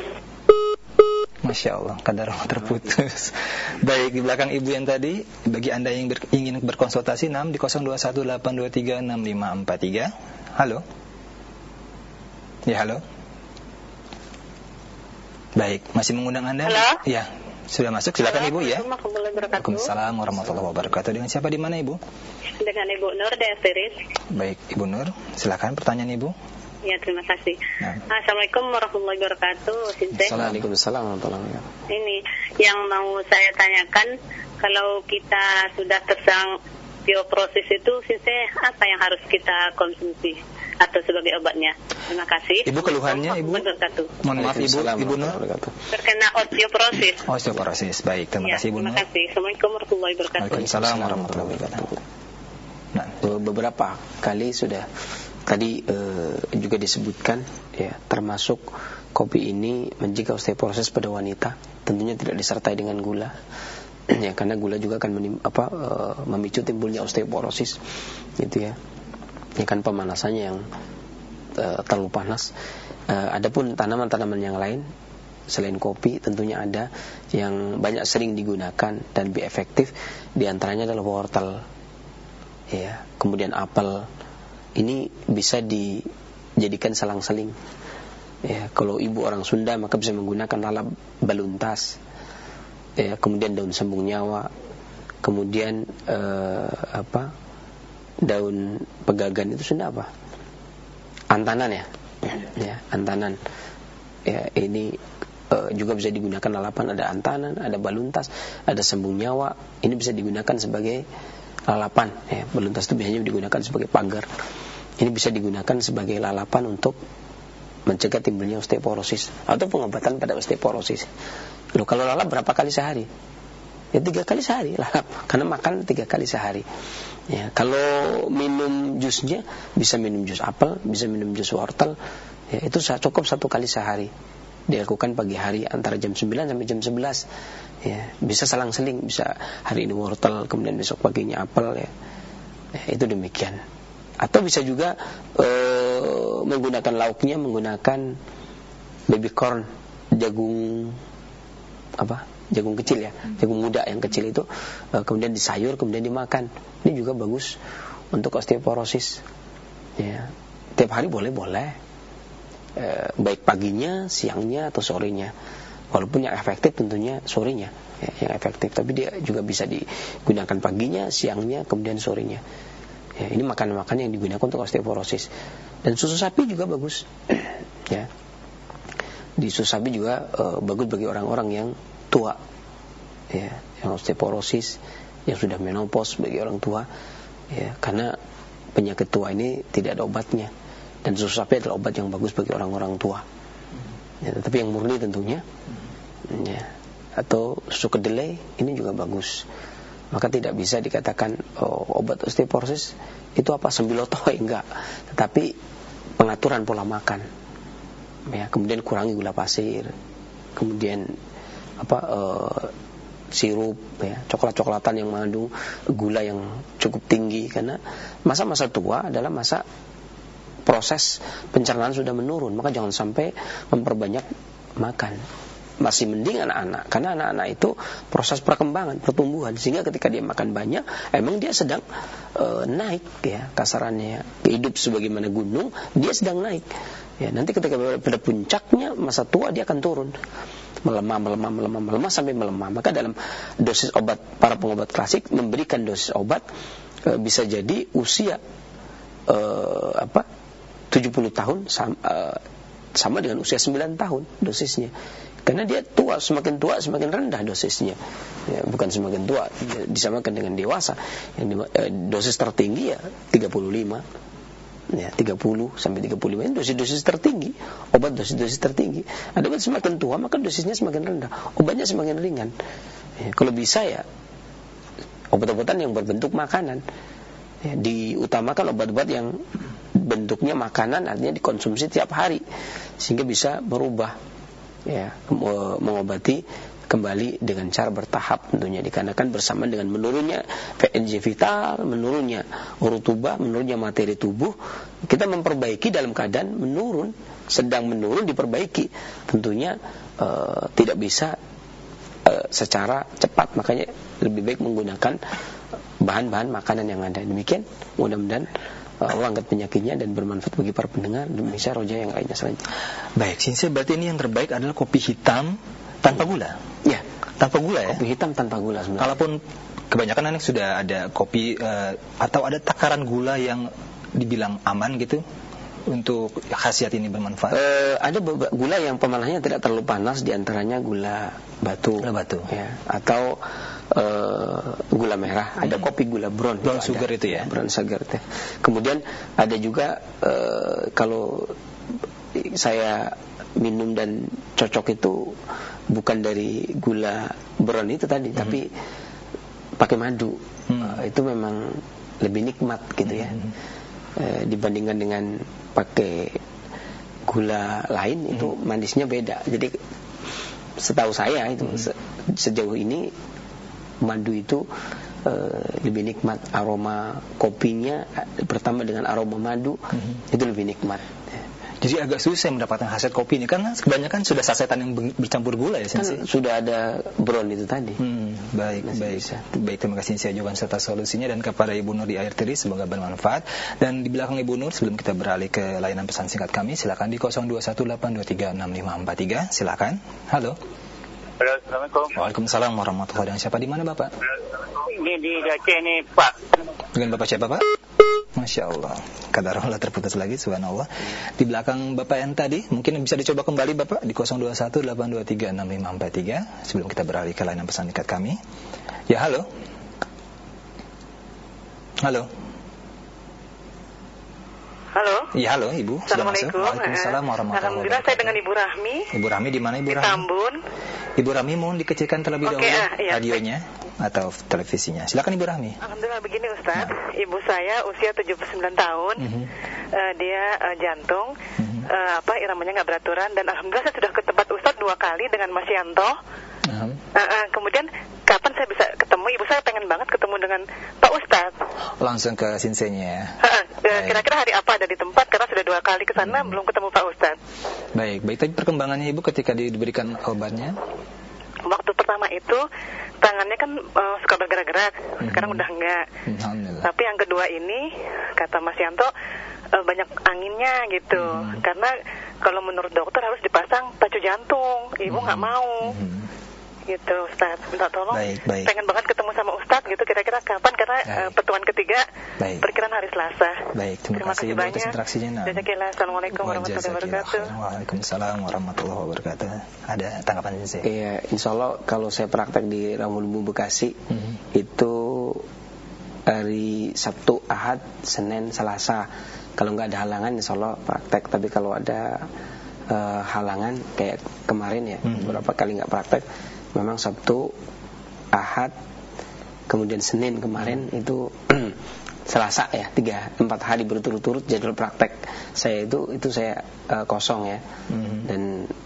B: Masya Allah, kadar terputus. Baik, di belakang Ibu yang tadi, bagi Anda yang ber, ingin berkonsultasi, enam di nol dua satu delapan dua tiga enam lima empat tiga. Halo. Ya, halo. Baik, masih mengundang Anda?
D: Halo.
B: Ya. Sudah masuk, silakan Ibu ya.
D: Waalaikumsalam
B: warahmatullahi wabarakatuh. Dengan siapa di mana Ibu?
D: Dengan Ibu Nur dari Asteris.
B: Baik, Ibu Nur, silakan pertanyaan Ibu.
D: Ya, terima kasih.
B: Nah.
D: Assalamualaikum warahmatullahi wabarakatuh. Sinten.
A: Waalaikumsalam warahmatullahi wabarakatuh.
D: Ini yang mau saya tanyakan, kalau kita sudah tersang bioproses itu, Sinten, apa yang harus kita konsumsi atau sebagai obatnya? Terima kasih.
B: Ibu keluhannya Ibu? Mohon maaf Ibu, Ibu Nur.
D: Terkena osteoporosis.
B: Osteoporosis, baik. Terima ya, kasih Ibu Nur.
D: Terima kasih. Assalamualaikum warahmatullahi wabarakatuh.
B: Waalaikumsalam warahmatullahi wabarakatuh.
A: Nah, beberapa kali sudah tadi uh, juga disebutkan, ya, termasuk kopi ini mencegah osteoporosis pada wanita. Tentunya tidak disertai dengan gula. Ya, karena gula juga akan menim, apa, uh, memicu timbulnya osteoporosis, gitu ya. Ya kan pemanasannya yang uh, terlalu panas. Uh, adapun tanaman-tanaman yang lain selain kopi tentunya ada yang banyak sering digunakan dan lebih efektif. Di antaranya adalah wortel, ya, kemudian apel. Ini bisa dijadikan selang-seling. Ya, kalau ibu orang Sunda maka bisa menggunakan lalap baluntas. Ya, kemudian daun sembung nyawa, kemudian uh, apa? daun pegagan itu Sunda apa? Antanan ya. Ya, antanan. Ya, ini uh, juga bisa digunakan lalapan, ada antanan, ada baluntas, ada sembung nyawa. Ini bisa digunakan sebagai lalapan, ya. Baluntas itu biasanya digunakan sebagai pagar. Ini bisa digunakan sebagai lalapan untuk mencegah timbulnya osteoporosis atau pengobatan pada osteoporosis. Loh, kalau lalap berapa kali sehari? Ya tiga kali sehari lalap, karena makan tiga kali sehari. Ya, kalau minum jusnya bisa minum jus apel, bisa minum jus wortel. Ya, itu cukup satu kali sehari. Dilakukan pagi hari antara jam sembilan sampai jam sebelas. Ya, bisa selang-seling, bisa hari ini wortel, kemudian besok paginya apel, ya. Ya, itu demikian. Atau bisa juga e, menggunakan lauknya, menggunakan baby corn, jagung apa? Jagung kecil ya, jagung muda yang kecil itu, e, kemudian disayur, kemudian dimakan. Ini juga bagus untuk osteoporosis. Ya, tiap hari boleh-boleh, e, baik paginya, siangnya atau sorenya. Walaupun yang efektif tentunya sorenya, ya, yang efektif. Tapi dia juga bisa digunakan paginya, siangnya, kemudian sorenya. Ya, ini makanan-makanan yang digunakan untuk osteoporosis. Dan susu sapi juga bagus. Ya, di susu sapi juga uh, bagus bagi orang-orang yang tua, ya, yang osteoporosis, yang sudah menopause, bagi orang tua. Ya, karena penyakit tua ini tidak ada obatnya, dan susu sapi adalah obat yang bagus bagi orang-orang tua. Ya, tetapi yang murni tentunya, ya, atau susu kedelai ini juga bagus. Maka tidak bisa dikatakan oh, obat osteoporosis itu apa sembiloto, enggak. Tetapi pengaturan pola makan, ya, kemudian kurangi gula pasir, kemudian apa uh, sirup, ya, coklat-coklatan yang mengandung gula yang cukup tinggi, karena masa-masa tua adalah masa proses pencernaan sudah menurun. Maka jangan sampai memperbanyak makan. Masih mending anak-anak, karena anak-anak itu proses perkembangan, pertumbuhan, sehingga ketika dia makan banyak, emang dia sedang uh, naik, ya, kasarannya hidup sebagaimana gunung, dia sedang naik, ya. Nanti ketika pada puncaknya masa tua dia akan turun, melemah, melemah, melemah, melemah sampai melemah. Maka dalam dosis obat, para pengobat klasik memberikan dosis obat uh, bisa jadi usia uh, apa tujuh puluh tahun sama, uh, sama dengan usia sembilan tahun dosisnya. Karena dia tua, semakin tua semakin rendah dosisnya, ya, bukan semakin tua disamakan dengan dewasa. Yang di, eh, dosis tertinggi ya tiga puluh lima, ya, tiga puluh sampai tiga puluh lima ini dosis-dosis tertinggi, obat dosis-dosis tertinggi. Adapun semakin tua maka dosisnya semakin rendah, obatnya semakin ringan. Ya, kalau bisa ya obat-obatan yang berbentuk makanan, ya, diutamakan obat-obat yang bentuknya makanan, artinya dikonsumsi tiap hari, sehingga bisa merubah, ya, mengobati kembali dengan cara bertahap tentunya, dikarenakan bersamaan dengan menurunnya P N J vital, menurunnya urutubah, menurunnya materi tubuh, kita memperbaiki dalam keadaan menurun, sedang menurun diperbaiki, tentunya uh, tidak bisa uh, secara cepat. Makanya lebih baik menggunakan bahan-bahan makanan yang ada. Demikian, mudah-mudahan Allah angkat penyakitnya dan bermanfaat bagi para pendengar. Demikian roja yang lainnya selanjutnya.
B: Baik, Sensei, berarti ini yang terbaik adalah kopi hitam tanpa gula.
A: Ya,
B: tanpa gula, ya.
A: Kopi hitam tanpa gula sebenarnya.
B: Kalaupun kebanyakan anak sudah ada kopi uh, atau ada takaran gula yang dibilang aman gitu untuk khasiat ini bermanfaat.
A: Uh, ada gula yang pemanasannya tidak terlalu panas, diantaranya gula batu,
B: gula batu,
A: ya, atau uh, gula merah. Ada hmm. kopi gula brown,
B: brown itu sugar
A: ada,
B: itu, ya,
A: brown sugar itu. Kemudian ada juga uh, kalau saya minum dan cocok itu bukan dari gula brown itu tadi, hmm. tapi pakai madu. hmm. uh, itu memang lebih nikmat gitu, ya. hmm. uh, dibandingkan dengan pakai gula lain, itu hmm. manisnya beda. Jadi setahu saya itu hmm. se- sejauh ini madu itu uh, lebih nikmat, aroma kopinya bertambah dengan aroma madu, hmm. itu lebih nikmat.
B: Jadi agak susah mendapatkan khasiat kopi ini karena kebanyakan sudah sasetan yang bercampur gula, ya, Sensei.
A: Kan sudah ada brown itu tadi.
B: Hmm, baik, Masih baik. Bisa. Baik, terima kasih Sensei jawaban serta solusinya, dan kepada Ibu Nur di akhir tadi semoga bermanfaat. Dan di belakang Ibu Nur, sebelum kita beralih ke layanan pesan singkat kami, silakan di nol dua satu delapan dua tiga enam lima empat tiga. Silakan. Halo.
C: Assalamualaikum.
B: Waalaikumsalam warahmatullahi wabarakatuh. Siapa di mana, Bapak?
C: Ini di Aceh nih, Pak.
B: Dengan Bapak siapa, Pak? Masya Allah, qadarullah terputus lagi, subhanallah. Di belakang Bapak yang tadi, mungkin bisa dicoba kembali Bapak di nol dua satu delapan dua tiga enam lima empat tiga sebelum kita beralih ke layanan pesan singkat kami. Ya, halo. Halo.
E: Halo.
B: Iya, halo Ibu.
E: Assalamualaikum.
B: Waalaikumsalam warahmatullahi wabarakatuh.
E: Alhamdulillah, saya dengan Ibu Rahmi.
B: Ibu Rahmi di mana, Ibu
E: Rahmi? Di Tambun.
B: Ibu Rahmi mohon dikecilkan terlebih
E: okay,
B: dahulu
E: ah, iya.
B: radionya atau televisinya. Silakan Ibu Rahmi.
E: Alhamdulillah, begini Ustaz.
B: Nah.
E: Ibu saya usia tujuh puluh sembilan tahun. Mm-hmm. uh, dia uh, jantung, mm-hmm. uh, apa iramanya nggak beraturan, dan alhamdulillah saya sudah ke tempat Ustaz dua kali dengan Mas Yanto. Uh-huh. Uh, uh, kemudian kapan saya bisa ketemu? Ibu saya pengen banget ketemu dengan Pak Ustadz.
B: Langsung ke Senseinya, ya.
E: Uh, uh, kira-kira hari apa ada di tempat? Karena sudah dua kali ke sana, hmm. belum ketemu Pak Ustadz.
B: Baik, baik. Tapi perkembangannya Ibu ketika diberikan obatnya?
E: Waktu pertama itu tangannya kan uh, suka bergerak-gerak, hmm. sekarang udah enggak. Tapi yang kedua ini kata Mas Yanto uh, banyak anginnya gitu. Hmm. Karena kalau menurut dokter harus dipasang pacu jantung. Ibu nggak hmm. mau. Hmm. Gitu, Ustaz. Minta tolong.
B: Baik, baik.
E: Pengen banget ketemu sama Ustaz gitu, kira-kira kapan? Karena uh, petuan ketiga
B: baik.
E: Perkiraan hari Selasa.
B: Baik, terima, terima kasih banyak atas interaksinya.
E: Jazakallah. Assalamualaikum warahmatullahi wabarakatuh.
B: Waalaikumsalam warahmatullahi wabarakatuh. Ada tanggapan Sensei?
A: Iya, insya Allah kalau saya praktek di Ramul Bekasi, mm-hmm. itu hari Sabtu, Ahad, Senin, Selasa. Kalau nggak ada halangan insya Allah praktek. Tapi kalau ada uh, halangan kayak kemarin ya, hmm. beberapa kali nggak praktek, memang Sabtu, Ahad, kemudian Senin kemarin hmm. itu Selasa ya, tiga empat hari berturut-turut jadwal praktek saya itu itu saya uh, kosong ya. hmm. Dan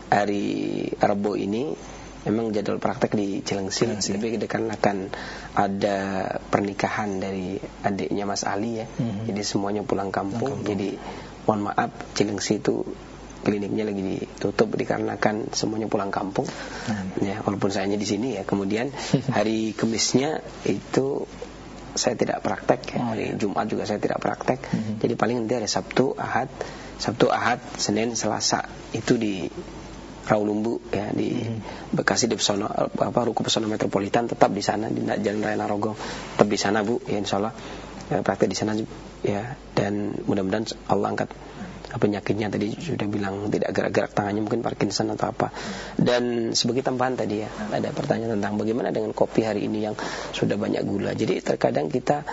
A: hari Rabu ini memang jadwal praktek di Cilengsi, tapi dikarenakan ada pernikahan dari adiknya Mas Ali ya, hmm. jadi semuanya pulang kampung. kampung. Jadi mohon maaf, Cilengsi itu kliniknya lagi ditutup dikarenakan semuanya pulang kampung. hmm. Ya, walaupun saya di sini ya. Kemudian hari Kamisnya itu saya tidak praktek ya. Hari Jumat juga saya tidak praktek. hmm. Jadi paling nanti hari Sabtu, Ahad, Sabtu, Ahad, Senin, Selasa itu di Rawalumbu ya, di hmm. Bekasi, di Pesona, apa Ruko Pesona Metropolitan, tetap di sana di Jalan Raya Narogong, tetap di sana Bu ya, insyaallah ya, praktek di sana ya. Dan mudah-mudahan Allah angkat penyakitnya, tadi sudah bilang tidak gerak-gerak tangannya, mungkin Parkinson atau apa. Dan sebagai tambahan tadi ya, ada pertanyaan tentang bagaimana dengan kopi hari ini yang sudah banyak gula. Jadi terkadang kita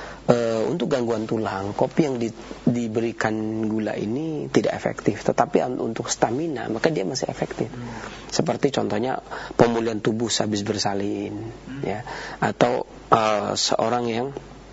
A: Uh, untuk gangguan tulang, kopi yang di, diberikan gula ini tidak efektif. Tetapi untuk stamina, maka dia masih efektif. hmm. Seperti contohnya pemulihan tubuh habis bersalin, hmm. ya, atau uh, seorang yang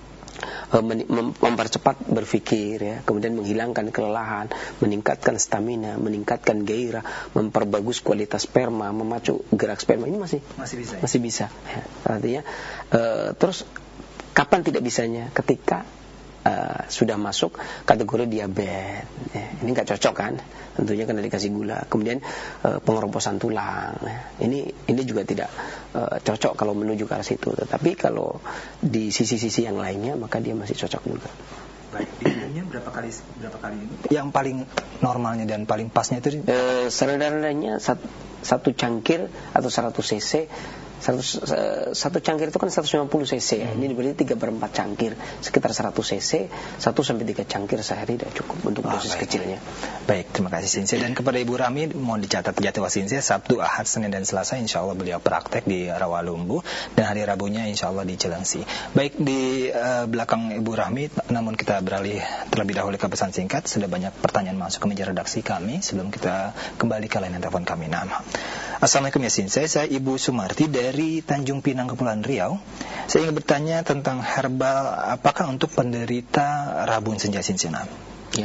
A: uh, mem- mempercepat berpikir, ya, kemudian menghilangkan kelelahan, meningkatkan stamina, meningkatkan gairah, memperbagus kualitas sperma, memacu gerak sperma, ini masih
B: masih bisa.
A: Masih bisa. Ya. Artinya, uh, terus kapan tidak bisanya? Ketika uh, sudah masuk kategori diabetes. Ya, ini nggak cocok kan? Tentunya karena dikasih gula. Kemudian uh, pengeroposan tulang. Ya, ini ini juga tidak uh, cocok kalau menuju ke arah situ. Tetapi kalau di sisi-sisi yang lainnya, maka dia masih cocok juga.
B: Baik, diminumnya berapa kali berapa kali ini? Yang paling normalnya dan paling pasnya itu?
A: Uh, Serendah-rendahnya satu, satu cangkir atau seratus cc. Satu, satu cangkir itu kan seratus lima puluh cc ya. Ini berarti tiga per empat cangkir, sekitar seratus cc, satu sampai tiga cangkir sehari sudah cukup untuk dosis oh, baik. kecilnya.
B: Baik, terima kasih Sinse. Dan kepada Ibu Rami, mohon dicatat jadwal Sinse Sabtu, Ahad, Senin dan Selasa insya Allah beliau praktek di Rawalumbu, dan hari Rabunya insya Allah di Cilengsi. Baik, di uh, belakang Ibu Rami, namun kita beralih terlebih dahulu ke pesan singkat. Sudah banyak pertanyaan masuk ke meja redaksi kami sebelum kita kembali ke layanan telepon kami. Nama Assalamualaikum ya Sinse, saya Ibu Sumarti dari Tanjung Pinang, Kepulauan Riau. Saya ingin bertanya tentang herbal, apakah untuk penderita rabun senja Sinse?
A: Ya.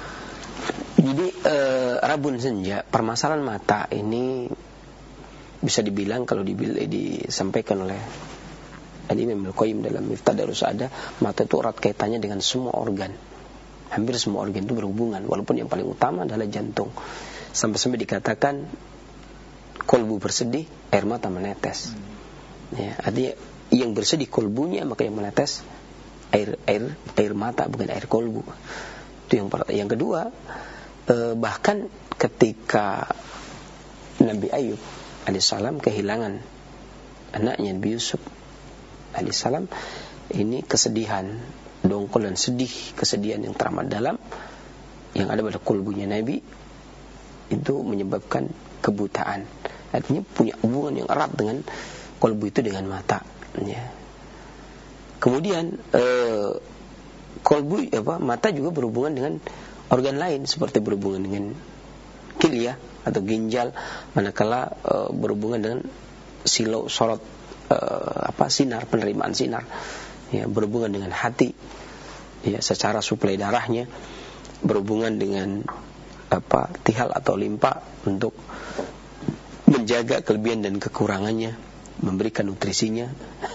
A: Jadi eh, rabun senja, permasalahan mata ini bisa dibilang kalau dibil- disampaikan oleh Al-Imam Al-Qayyim dalam Miftah Darus Sa'adah, mata itu erat kaitannya dengan semua organ. Hampir semua organ itu berhubungan, walaupun yang paling utama adalah jantung. Sampai-sampai dikatakan kolbu bersedih, air mata menetes. Hmm. Ya, artinya yang bersedih kolbunya, maka yang menetes air air air mata, bukan air kolbu. Itu yang pertama. Yang kedua, eh, bahkan ketika Nabi Ayub alaihissalam kehilangan anaknya Nabi Yusuf alaihissalam, ini kesedihan, dongkol dan sedih, kesedihan yang teramat dalam yang ada pada kolbunya Nabi itu menyebabkan kebutaan. Artinya punya hubungan yang erat dengan kolbu itu dengan mata. Ya. Kemudian eh, kolbu apa mata juga berhubungan dengan organ lain, seperti berhubungan dengan kilya atau ginjal, manakala eh, berhubungan dengan silo sorot eh, apa sinar, penerimaan sinar. Ya, berhubungan dengan hati. Ya, secara suplai darahnya, berhubungan dengan apa tihal atau limpa untuk menjaga kelebihan dan kekurangannya, memberikan nutrisinya,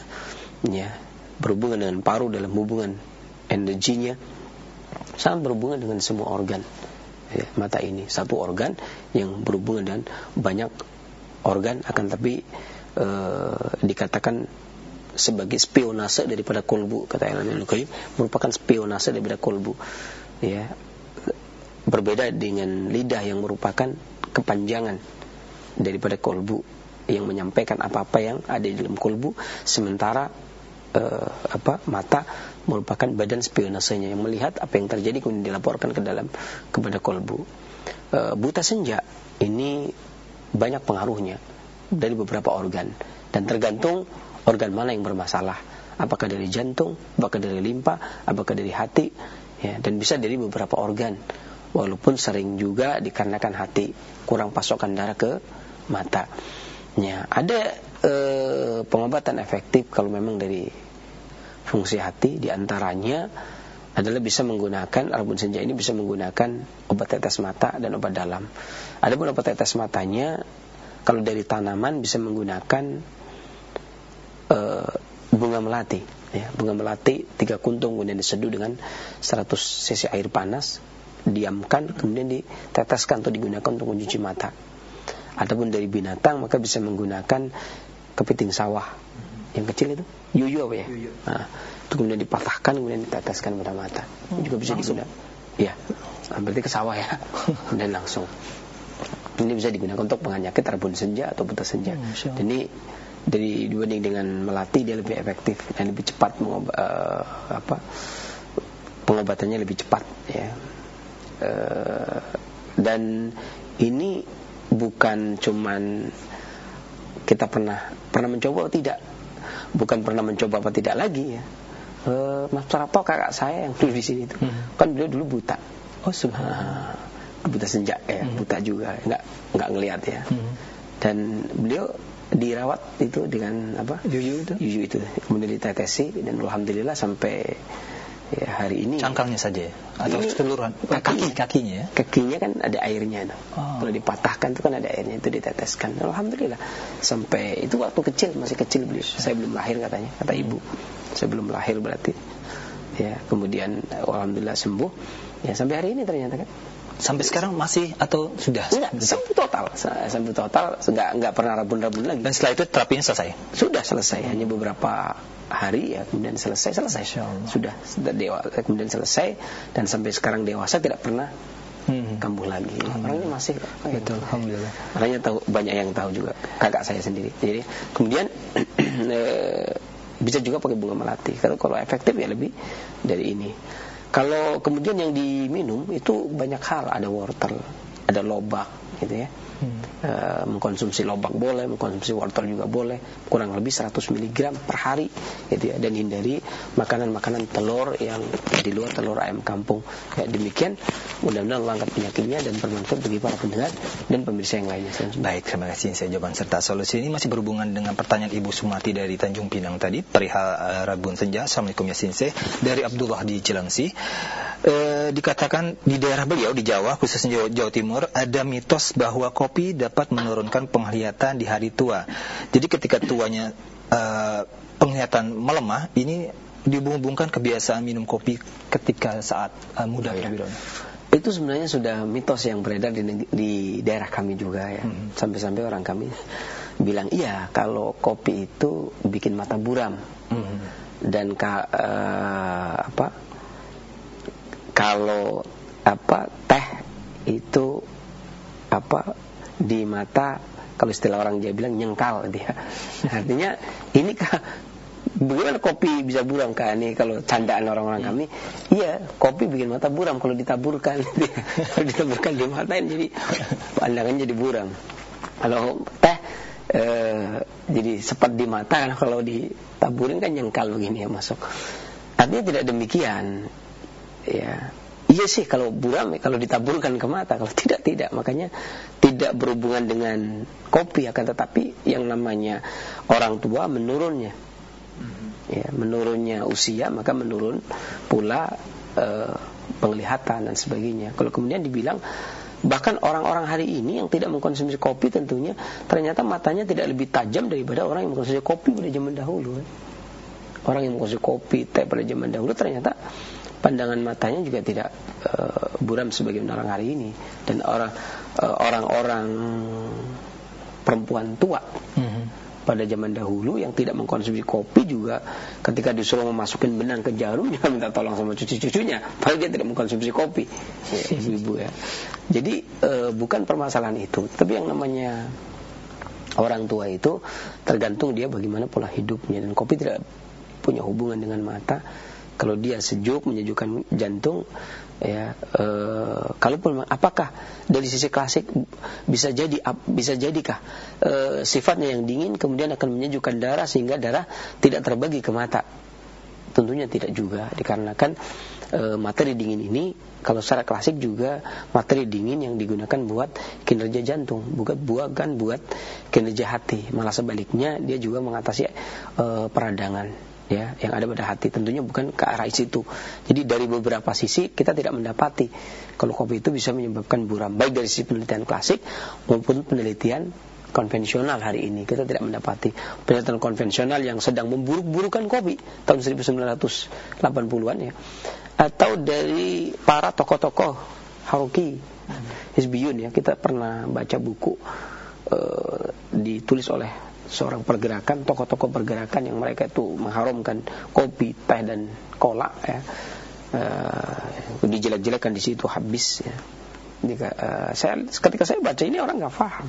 A: ya, berhubungan dengan paru dalam hubungan energinya, sangat berhubungan dengan semua organ. Ya, mata ini satu organ yang berhubungan dengan banyak organ, akan tapi e, dikatakan sebagai spionase daripada kolbu, kata Al-Imam Al-Qayyim, merupakan spionase daripada kolbu. Ya, berbeda dengan lidah yang merupakan kepanjangan daripada kolbu yang menyampaikan apa-apa yang ada di dalam kolbu, sementara uh, apa mata merupakan badan spionasenya yang melihat apa yang terjadi kemudian dilaporkan ke dalam kepada kolbu. Uh, buta senja ini banyak pengaruhnya dari beberapa organ, dan tergantung organ mana yang bermasalah. apakah dari jantung, apakah dari limpa, apakah dari hati, ya, dan bisa dari beberapa organ. Walaupun sering juga dikarenakan hati kurang pasokan darah ke mata. Ya, ada eh, pengobatan efektif kalau memang dari fungsi hati, diantaranya adalah bisa menggunakan Rabun Senja ini bisa menggunakan obat tetes mata dan obat dalam. Adapun obat tetes matanya kalau dari tanaman bisa menggunakan uh, bunga melati, ya, bunga melati tiga kuntung kemudian diseduh dengan seratus cc air panas, diamkan kemudian diteteskan atau digunakan untuk mencuci mata. Adapun dari binatang maka bisa menggunakan kepiting sawah yang kecil itu, yuyu apa ya? Yuyu. Nah, itu kemudian dipatahkan kemudian diteteskan pada mata. Hmm, juga bisa digunakan. Ya, berarti ke sawah ya. Dan langsung. Ini bisa digunakan untuk penyakit Rabun Senja atau buta senja. Hmm, dan ini dari dibanding dengan melati dia lebih efektif dan lebih cepat mengob- uh, apa? pengobatannya lebih cepat ya. Uh, dan ini bukan cuman kita pernah pernah mencoba atau tidak, bukan pernah mencoba apa tidak lagi ya. Uh, Mas Prato kakak saya yang dulu di sini itu hmm. kan beliau dulu buta. Oh subhanallah. Buta senja ya, hmm. buta juga, nggak nggak ngelihat ya. Hmm. Dan beliau dirawat itu dengan apa? Yuyu itu. Yuyu itu. Kemudian ditetesi dan alhamdulillah sampai ya hari ini.
B: Cangkangnya saja ya? Atau keseluruhan?
A: Kaki,
B: kakinya ya?
A: Kakinya kan ada airnya. Oh. Kalau dipatahkan itu kan ada airnya, itu diteteskan. Alhamdulillah. Sampai itu waktu kecil, masih kecil beliau. Saya belum lahir katanya, kata ibu. Saya belum lahir berarti. Ya, kemudian alhamdulillah sembuh. Ya sampai hari ini ternyata kan.
B: Sampai sekarang masih atau sudah?
A: Enggak, sembuh total. Sembuh total, enggak enggak pernah rabun-rabun lagi.
B: Dan setelah itu terapinya selesai?
A: Sudah selesai, hanya beberapa hari ya kemudian selesai selesai. Sudah sudah dewasa kemudian selesai dan sampai sekarang dewasa tidak pernah hmm. kambuh lagi. Orangnya masih
B: betul, alhamdulillah.
A: Orangnya tahu, banyak yang tahu juga, kakak saya sendiri. Jadi kemudian e, bisa juga pakai bunga melati. Kalau kalau efektif ya lebih dari ini. Kalau kemudian yang diminum itu banyak hal, ada wortel, ada lobak gitu ya. Hmm. E, mengkonsumsi lobak boleh, mengkonsumsi wortel juga boleh, kurang lebih seratus miligram per hari gitu ya. Dan hindari makanan-makanan telur yang di luar telur ayam kampung. Ya, demikian mudah-mudahan Allah angkat penyakitnya dan bermanfaat bagi para pendengar dan pemirsa yang lainnya.
B: Baik, terima kasih. Saya jawaban serta solusi ini masih berhubungan dengan pertanyaan Ibu Sumati dari Tanjung Pinang tadi perihal uh, Rabun Senja. Assalamualaikum ya Sinse. Dari Abdullah di Cilengsi. E, dikatakan di daerah beliau di Jawa, khususnya Jawa, Jawa Timur, ada mitos bahwa kopi dapat menurunkan penglihatan di hari tua. Jadi ketika tuanya e, penglihatan melemah, ini dihubung-hubungkan kebiasaan minum kopi ketika saat e, muda ya.
A: Itu sebenarnya sudah mitos yang beredar di, di daerah kami juga ya. Hmm. Sampai-sampai orang kami bilang iya kalau kopi itu bikin mata buram. Hmm. Dan ka, e, apa? Kalau apa teh itu apa di mata, kalau istilah orang Jawa bilang nyengkal dia. Artinya ini kah bagaimana kopi bisa buram kan? Ini kalau candaan orang-orang kami, iya kopi bikin mata buram kalau ditaburkan. Kalau ditaburkan di mata jadi pandangannya jadi buram. Kalau teh eh, jadi sepat di mata, kan kalau ditaburin kan nyengkal begini ya masuk. Artinya tidak demikian. Ya, iya sih kalau buram kalau ditaburkan ke mata, kalau tidak tidak. Makanya tidak berhubungan dengan kopi, akan tetapi yang namanya orang tua menurunnya, ya, menurunnya usia maka menurun pula e, penglihatan dan sebagainya. Kalau kemudian dibilang bahkan orang-orang hari ini yang tidak mengkonsumsi kopi tentunya ternyata matanya tidak lebih tajam daripada orang yang mengkonsumsi kopi pada zaman dahulu. Orang yang mengkonsumsi kopi, teh pada zaman dahulu ternyata pandangan matanya juga tidak uh, buram sebagaimana orang hari ini. Dan orang uh, orang-orang perempuan tua mm-hmm. pada zaman dahulu yang tidak mengkonsumsi kopi juga ketika disuruh memasukkan benang ke jarum dia minta tolong sama cucu-cucunya, padahal dia tidak mengkonsumsi kopi. Ya, ibu-ibu ya. Jadi uh, bukan permasalahan itu, tapi yang namanya orang tua itu tergantung dia bagaimana pola hidupnya, dan kopi tidak punya hubungan dengan mata. Kalau dia sejuk, menyejukkan jantung, ya, e, kalaupun apakah dari sisi klasik bisa jadi bisa jadikah e, sifatnya yang dingin kemudian akan menyejukkan darah sehingga darah tidak terbagi ke mata? Tentunya tidak juga, dikarenakan e, materi dingin ini kalau secara klasik juga materi dingin yang digunakan buat kinerja jantung, bukan bukan buat kinerja hati. Malah sebaliknya dia juga mengatasi e, peradangan ya yang ada pada hati, tentunya bukan ke arah situ. Jadi dari beberapa sisi kita tidak mendapati kalau kopi itu bisa menyebabkan buram, baik dari sisi penelitian klasik maupun penelitian konvensional hari ini. Kita tidak mendapati penelitian konvensional yang sedang memburuk-burukan kopi tahun seribu sembilan ratus delapan puluhan ya, atau dari para tokoh-tokoh Haruki Hizbiyun ya. Kita pernah baca buku uh, ditulis oleh seorang pergerakan, tokoh-tokoh pergerakan yang mereka itu mengharamkan kopi, teh dan kolak ya. Uh, dijelek-jelekan di situ habis ya. Jika, uh, saya ketika saya baca ini orang nggak paham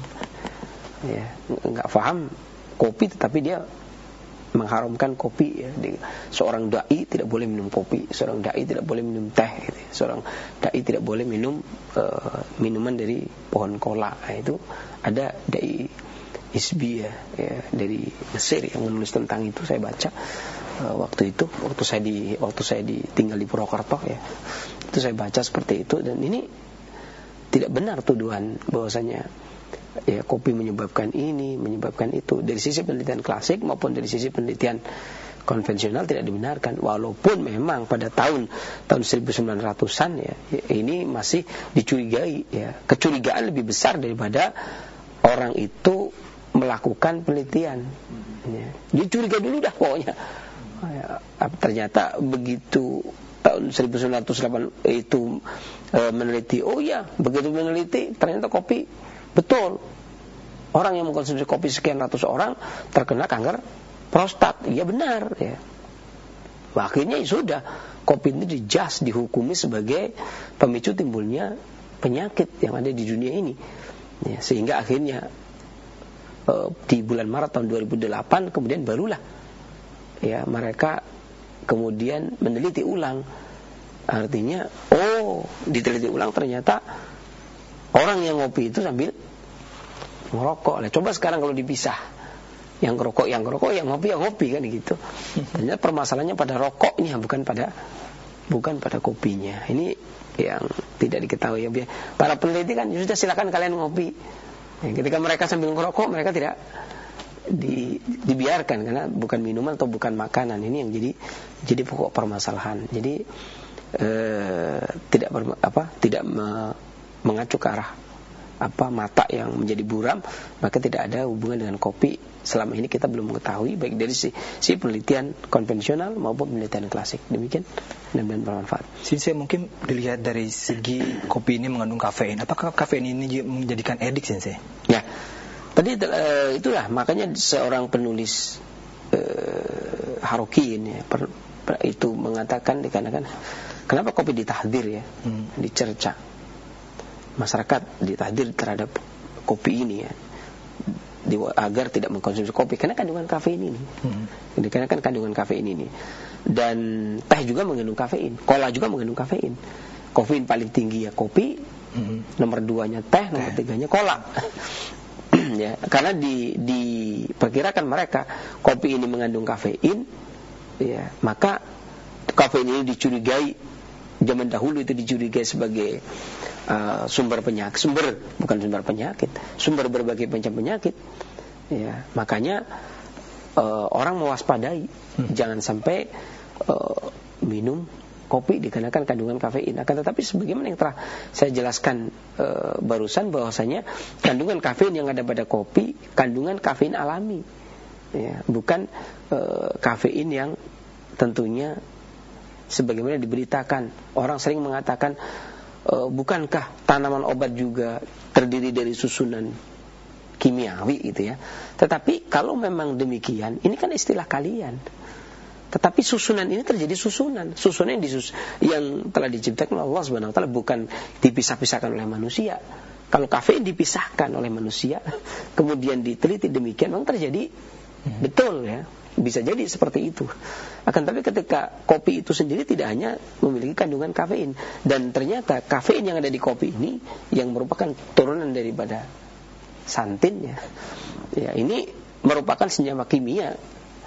A: ya, nggak paham kopi, tetapi dia mengharamkan kopi ya. Seorang dai tidak boleh minum kopi, seorang dai tidak boleh minum teh gitu. Seorang dai tidak boleh minum uh, minuman dari pohon kola. Nah, itu ada dai Hizbi ya, ya dari Mesir yang menulis tentang itu. Saya baca uh, waktu itu waktu saya di waktu saya di tinggal di Purwokerto ya, itu saya baca seperti itu. Dan ini tidak benar tuduhan bahwasanya ya kopi menyebabkan ini, menyebabkan itu. Dari sisi penelitian klasik maupun dari sisi penelitian konvensional tidak dibenarkan. Walaupun memang pada tahun tahun seribu sembilan ratusan ya, ini masih dicurigai ya. Kecurigaan lebih besar daripada orang itu melakukan penelitian ya. Dia curiga dulu dah pokoknya ya, ternyata begitu tahun seribu sembilan ratus delapan itu e, meneliti, oh ya begitu meneliti ternyata kopi betul, orang yang mengkonsumsi kopi sekian ratus orang terkena kanker prostat. Iya benar ya. Akhirnya ya sudah, kopi ini dijudge, dihukumi sebagai pemicu timbulnya penyakit yang ada di dunia ini ya, sehingga akhirnya uh, di bulan Maret tahun dua ribu delapan kemudian barulah ya mereka kemudian meneliti ulang. Artinya oh diteliti ulang ternyata orang yang ngopi itu sambil ngerokok. Nah, coba sekarang kalau dipisah, yang ngerokok, yang ngerokok, yang ngopi, yang ngopi kan gitu. Ternyata permasalahannya pada rokoknya, bukan pada bukan pada kopinya. Ini yang tidak diketahui ya. Para peneliti kan sudah silakan kalian ngopi. Ya, ketika mereka sambil ngerokok, mereka tidak di, dibiarkan karena bukan minuman atau bukan makanan. Ini yang jadi jadi pokok permasalahan. Jadi eh, tidak ber, apa tidak me, mengacu ke arah apa mata yang menjadi buram, maka tidak ada hubungan dengan kopi. Selama ini kita belum mengetahui baik dari si, si penelitian konvensional maupun penelitian klasik. Demikian, mudah-mudahan bermanfaat.
B: Sensei, mungkin dilihat dari segi kopi ini mengandung kafein. Apakah kafein ini menjadikan edik, Sensei?
A: Ya, tadi uh, itulah makanya seorang penulis uh, Haruki ini per, per, itu mengatakan dikarenakan kenapa kopi ditahdir ya, hmm. dicerca. Masyarakat ditahdir terhadap kopi ini ya, di, agar tidak mengkonsumsi kopi karena kandungan kafein ini. Hmm. Karena kan kandungan kafein ini. Dan teh juga mengandung kafein, kola juga mengandung kafein. Kafein paling tinggi ya kopi, hmm. nomor duanya teh, nomor tiganya kola. Ya, karena di diperkirakan mereka kopi ini mengandung kafein, ya, maka kafein ini dicurigai zaman dahulu itu dicurigai sebagai uh, sumber penyakit, sumber bukan sumber penyakit, sumber berbagai macam penyakit. Ya, makanya uh, orang mewaspadai, hmm. jangan sampai uh, minum kopi dikarenakan kandungan kafein. Akan tetapi sebagaimana yang telah saya jelaskan uh, barusan bahwasanya kandungan kafein yang ada pada kopi kandungan kafein alami, ya, bukan uh, kafein yang tentunya sebagaimana diberitakan. Orang sering mengatakan e, bukankah tanaman obat juga terdiri dari susunan kimiawi gitu ya. Tetapi kalau memang demikian, ini kan istilah kalian. Tetapi susunan ini terjadi susunan, susunan yang, disus- yang telah diciptakan oleh Allah Subhanahu wa taala, bukan dipisah-pisahkan oleh manusia. Kalau kafein dipisahkan oleh manusia, kemudian diteliti demikian, memang terjadi hmm. betul ya. Bisa jadi seperti itu. Akan tapi ketika kopi itu sendiri tidak hanya memiliki kandungan kafein, dan ternyata kafein yang ada di kopi ini yang merupakan turunan daripada santin ya, ya ini merupakan senyawa kimia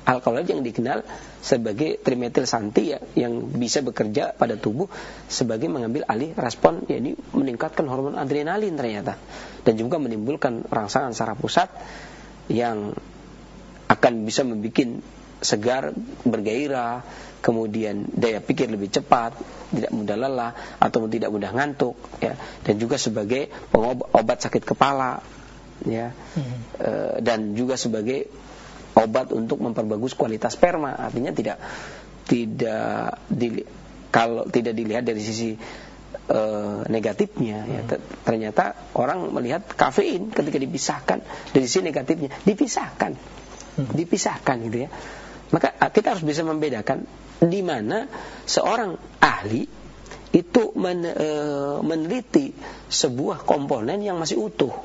A: Alkaloid yang dikenal sebagai trimetil santi ya, yang bisa bekerja pada tubuh sebagai mengambil alih respon, yakni meningkatkan hormon adrenalin ternyata, dan juga menimbulkan rangsangan saraf pusat yang akan bisa membuat segar, bergairah, kemudian daya pikir lebih cepat, tidak mudah lelah atau tidak mudah ngantuk ya, dan juga sebagai pengobat sakit kepala ya, hmm. e, dan juga sebagai obat untuk memperbagus kualitas sperma. Artinya tidak tidak di, kalau tidak dilihat dari sisi e, negatifnya ya, ternyata orang melihat kafein ketika dipisahkan dari sisi negatifnya, dipisahkan dipisahkan gitu ya. Maka kita harus bisa membedakan di mana seorang ahli itu men, e, meneliti sebuah komponen yang masih utuh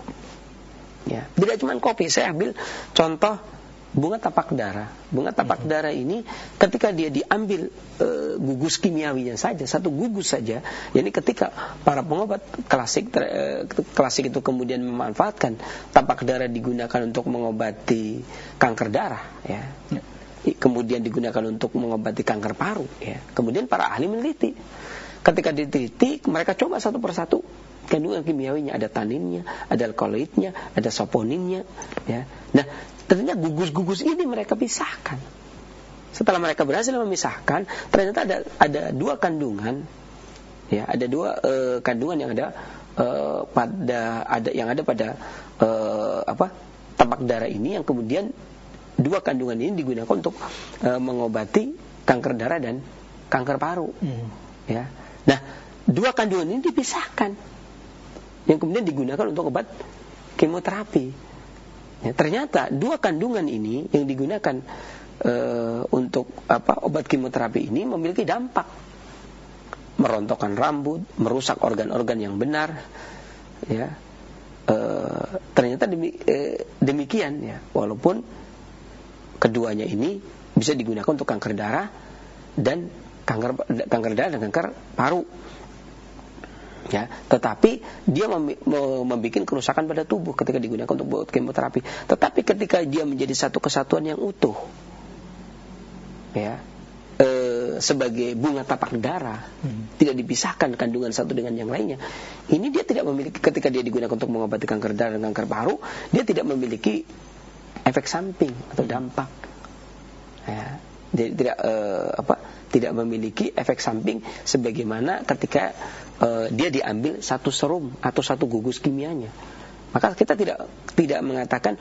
A: ya. Tidak cuma kopi. Saya ambil contoh bunga tapak dara. Bunga tapak hmm. dara ini ketika dia diambil e, gugus kimiawinya saja, satu gugus saja, yakni ketika para pengobat klasik ter, e, klasik itu kemudian memanfaatkan tapak dara digunakan untuk mengobati kanker darah ya. Hmm. Kemudian digunakan untuk mengobati kanker paru ya. Kemudian para ahli meneliti. Ketika diteliti, mereka coba satu persatu kandungan kimiawinya, ada taninnya, ada alkaloidnya, ada saponinnya ya. Nah, ternyata gugus-gugus ini mereka pisahkan. Setelah mereka berhasil memisahkan, ternyata ada ada dua kandungan ya, ada dua uh, kandungan yang ada uh, pada ada yang ada pada uh, apa? tapak darah ini, yang kemudian dua kandungan ini digunakan untuk e, mengobati kanker darah dan kanker paru. Hmm. Ya. Nah, dua kandungan ini dipisahkan, yang kemudian digunakan untuk obat kemoterapi. Ya, ternyata dua kandungan ini yang digunakan e, untuk apa obat kemoterapi ini memiliki dampak merontokkan rambut, merusak organ-organ yang benar. Ya, e, ternyata demi, e, demikian ya, walaupun keduanya ini bisa digunakan untuk kanker darah dan kanker kanker darah dan kanker paru. Ya, tetapi dia mem, membuat kerusakan pada tubuh ketika digunakan untuk buat kemoterapi. Tetapi ketika dia menjadi satu kesatuan yang utuh, ya, e, sebagai bunga tapak darah, hmm. tidak dipisahkan kandungan satu dengan yang lainnya. Ini dia tidak memiliki, ketika dia digunakan untuk mengobati kanker darah dan kanker paru, dia tidak memiliki efek samping atau dampak ya, jadi tidak uh, apa tidak memiliki efek samping sebagaimana ketika uh, dia diambil satu serum atau satu gugus kimianya. Maka kita tidak tidak mengatakan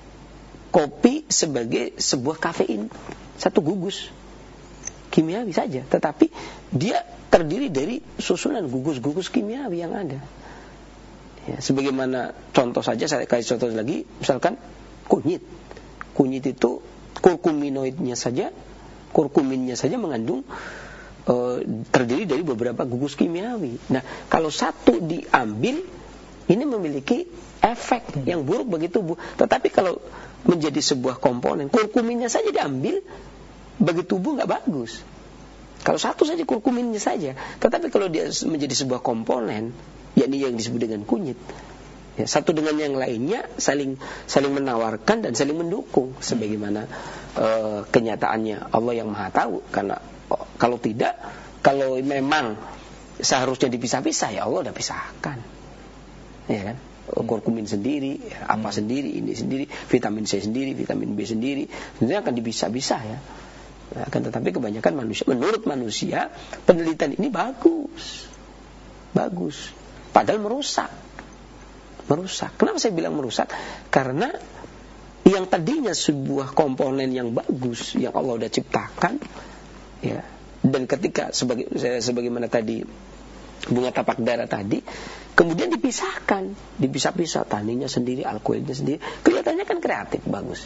A: kopi sebagai sebuah kafein, satu gugus kimiawi saja, tetapi dia terdiri dari susunan gugus-gugus kimiawi yang ada ya, sebagaimana contoh saja, saya kasih contoh lagi, misalkan kunyit. Kunyit itu kurkuminoidnya saja, kurkuminnya saja mengandung e, terdiri dari beberapa gugus kimiawi. Nah, kalau satu diambil, ini memiliki efek yang buruk bagi tubuh. Tetapi kalau menjadi sebuah komponen, kurkuminnya saja diambil, bagi tubuh nggak bagus. Kalau satu saja kurkuminnya saja, tetapi kalau dia menjadi sebuah komponen, yakni yang disebut dengan kunyit, ya, satu dengan yang lainnya saling saling menawarkan dan saling mendukung, sebagaimana uh, kenyataannya Allah yang Maha Tahu. Karena oh, kalau tidak, kalau memang seharusnya dipisah-pisah, ya Allah udah pisahkan, ya kan? Kurkumin sendiri, apa hmm. sendiri, ini sendiri, vitamin C sendiri, vitamin B sendiri, sebenarnya akan dipisah-pisah ya. Akan tetapi kebanyakan manusia, menurut manusia, penelitian ini bagus, bagus, padahal merusak. Merusak. Kenapa saya bilang merusak? Karena yang tadinya sebuah komponen yang bagus yang Allah sudah ciptakan, ya, dan ketika sebagai sebagaimana tadi bunga tapak darah tadi, kemudian dipisahkan, dipisah-pisah, taninya sendiri, alkoholnya sendiri, kelihatannya kan kreatif, bagus,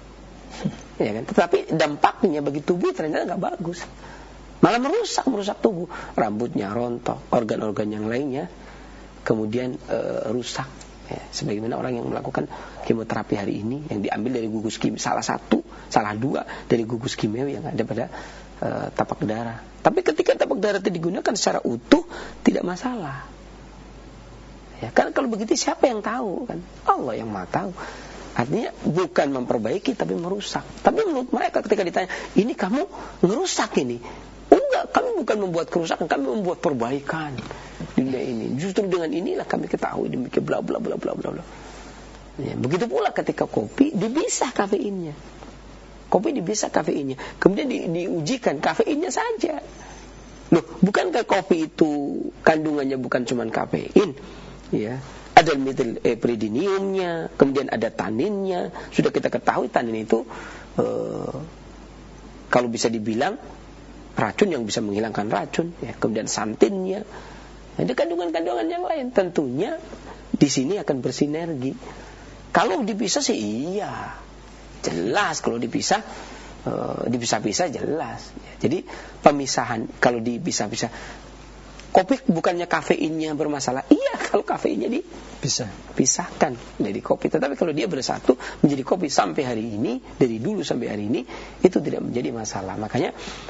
A: ya kan? Tetapi dampaknya bagi tubuh ternyata nggak bagus, malah merusak, merusak tubuh, rambutnya rontok, organ-organ yang lainnya kemudian e, rusak. Ya, sebagaimana orang yang melakukan kemoterapi hari ini yang diambil dari gugus kimia, salah satu, salah dua dari gugus kimia yang ada pada uh, tapak darah. Tapi ketika tapak darah itu digunakan secara utuh, tidak masalah. Ya, kan kalau begitu siapa yang tahu kan? Allah yang Maha tahu. Artinya bukan memperbaiki tapi merusak. Tapi menurut mereka ketika ditanya, ini kamu ngerusak ini. Oh enggak, kami bukan membuat kerusakan, kami membuat perbaikan di dunia ini. Justru dengan inilah kami ketahui demikian bla bla bla bla bla. Ya, begitu pula ketika kopi dipisah kafeinnya. Kopi dipisah kafeinnya. Kemudian di, diujikan kafeinnya saja. Loh, bukankah kopi itu kandungannya bukan cuma kafein? Ya. Ada metilpridiniumnya, kemudian ada taninnya. Sudah kita ketahui tanin itu uh, kalau bisa dibilang racun yang bisa menghilangkan racun, ya. Kemudian santinnya. Ada kandungan-kandungan yang lain. Tentunya di sini akan bersinergi. Kalau dipisah sih iya, jelas kalau dipisah. Uh, dipisah-pisah jelas. Jadi pemisahan kalau dipisah-pisah, kopi bukannya kafeinnya bermasalah. Iya, kalau kafeinnya dipisah, pisahkan dari kopi. Tetapi kalau dia bersatu menjadi kopi sampai hari ini, dari dulu sampai hari ini, itu tidak menjadi masalah. Makanya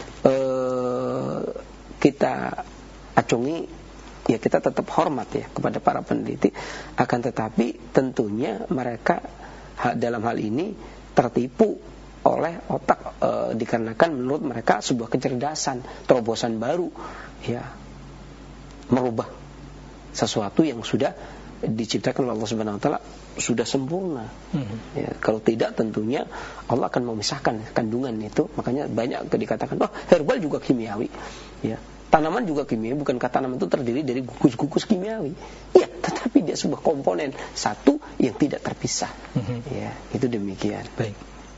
A: uh, kita acungi, ya kita tetap hormat ya kepada para peneliti. Akan tetapi tentunya mereka dalam hal ini tertipu oleh otak, e, dikarenakan menurut mereka sebuah kecerdasan, terobosan baru, ya, merubah sesuatu yang sudah diciptakan oleh Allah Subhanahu Wa Taala sudah sempurna. Mm-hmm. Ya, kalau tidak tentunya Allah akan memisahkan kandungan itu. Makanya banyak dikatakan, oh herbal juga kimiawi, ya, tanaman juga kimiawi. Bukankah tanaman itu terdiri dari gugus-gugus kimiawi? Ya, tetapi dia sebuah komponen satu yang tidak terpisah. Mm-hmm. Ya, itu demikian.
B: Baik.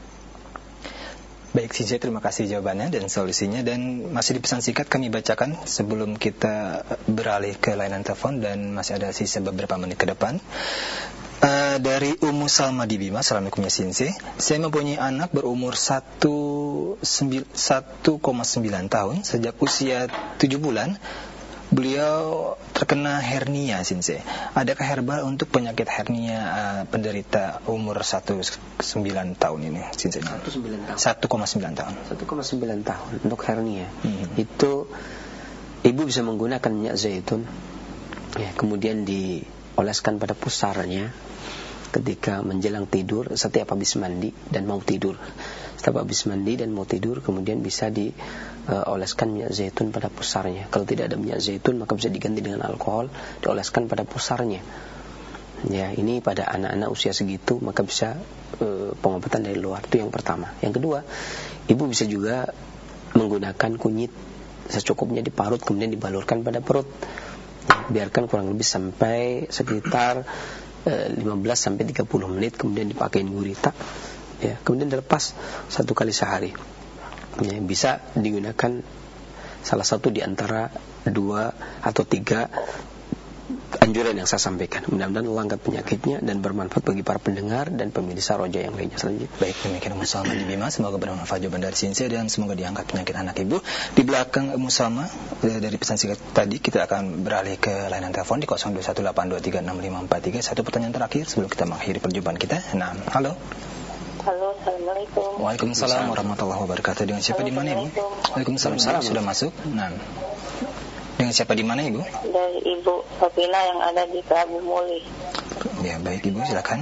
B: Baik, Sensei, terima kasih jawabannya dan solusinya. Dan masih di pesan singkat kami bacakan sebelum kita beralih ke layanan telepon dan masih ada sisa beberapa menit ke depan. Uh, dari Ummu Salma di Bima. Assalamualaikum ya Sensei. Saya mempunyai anak berumur satu koma sembilan tahun. Sejak usia tujuh bulan beliau terkena hernia, Sensei. Adakah herbal untuk penyakit hernia uh, penderita umur satu koma sembilan tahun ini, Sensei? satu koma sembilan tahun.
A: satu koma sembilan tahun untuk hernia. Hmm. Itu ibu bisa menggunakan minyak zaitun, ya, kemudian dioleskan pada pusarnya ketika menjelang tidur setiap habis mandi dan mau tidur. Setiap habis mandi dan mau tidur, kemudian bisa dioleskan uh, minyak zaitun pada pusarnya. Kalau tidak ada minyak zaitun, maka bisa diganti dengan alkohol, dioleskan pada pusarnya. Ya, ini pada anak-anak usia segitu, maka bisa uh, pengobatan dari luar. Itu yang pertama. Yang kedua, ibu bisa juga menggunakan kunyit secukupnya diparut, kemudian dibalurkan pada perut. Ya, biarkan kurang lebih sampai sekitar uh, lima belas sampai tiga puluh menit, kemudian dipakein gurita. Ya, kemudian dilepas satu kali sehari. Ya, bisa digunakan salah satu di antara dua atau tiga anjuran yang saya sampaikan. Mudah-mudahan Allah angkat penyakitnya dan bermanfaat bagi para pendengar dan pemirsa Roja yang lainnya selanjutnya.
B: Baik, demikian Ummu Salma di Bima. Semoga bermanfaat jawaban dari Sensei dan semoga diangkat penyakit anak ibu. Di belakang Ummu Salma dari pesan singkat tadi, kita akan beralih ke layanan telepon di nol dua satu delapan dua tiga enam lima empat tiga. Satu pertanyaan terakhir sebelum kita mengakhiri perjumpaan kita. Nah, halo.
D: Halo, Assalamualaikum.
B: Waalaikumsalam warahmatullahi wabarakatuh. Dengan siapa di mana Ibu? Waalaikumsalam. Salam. Sudah masuk? Nah. Dengan siapa di mana Ibu?
D: Dari Ibu Sofina yang ada di Prabu Muli.
B: Ya, baik Ibu, silakan.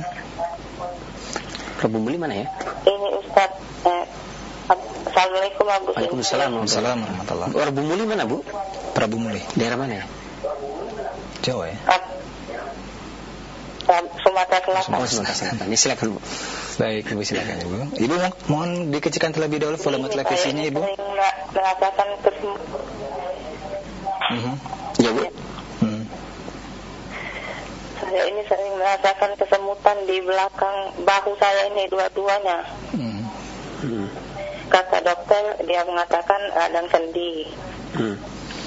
A: Prabu Muli mana ya?
D: Ini Ustaz. Eh, Assalamualaikum Abu.
A: Waalaikumsalam.
B: Waalaikumsalam warahmatullahi.
A: Prabu Muli mana Bu?
B: Prabu Muli.
A: Daerah mana ya?
B: Jawa ya?
D: Sumatera Selatan.
A: Oh, Sumatera Selatan. Ya, silakan Bu.
B: Baik, Ibu silakan Ibu. Ibu mohon dikecilkan terlebih dahulu volume televisinya Ibu.
D: Saya merasakan kesemutan.
B: Mm-hmm.
A: Ya Bu.
B: Hmm.
D: Saya ini sering merasakan kesemutan di belakang bahu saya ini dua-duanya.
B: Hmm.
A: Hmm.
D: Kata dokter dia mengatakan radang sendi.
A: Hmm.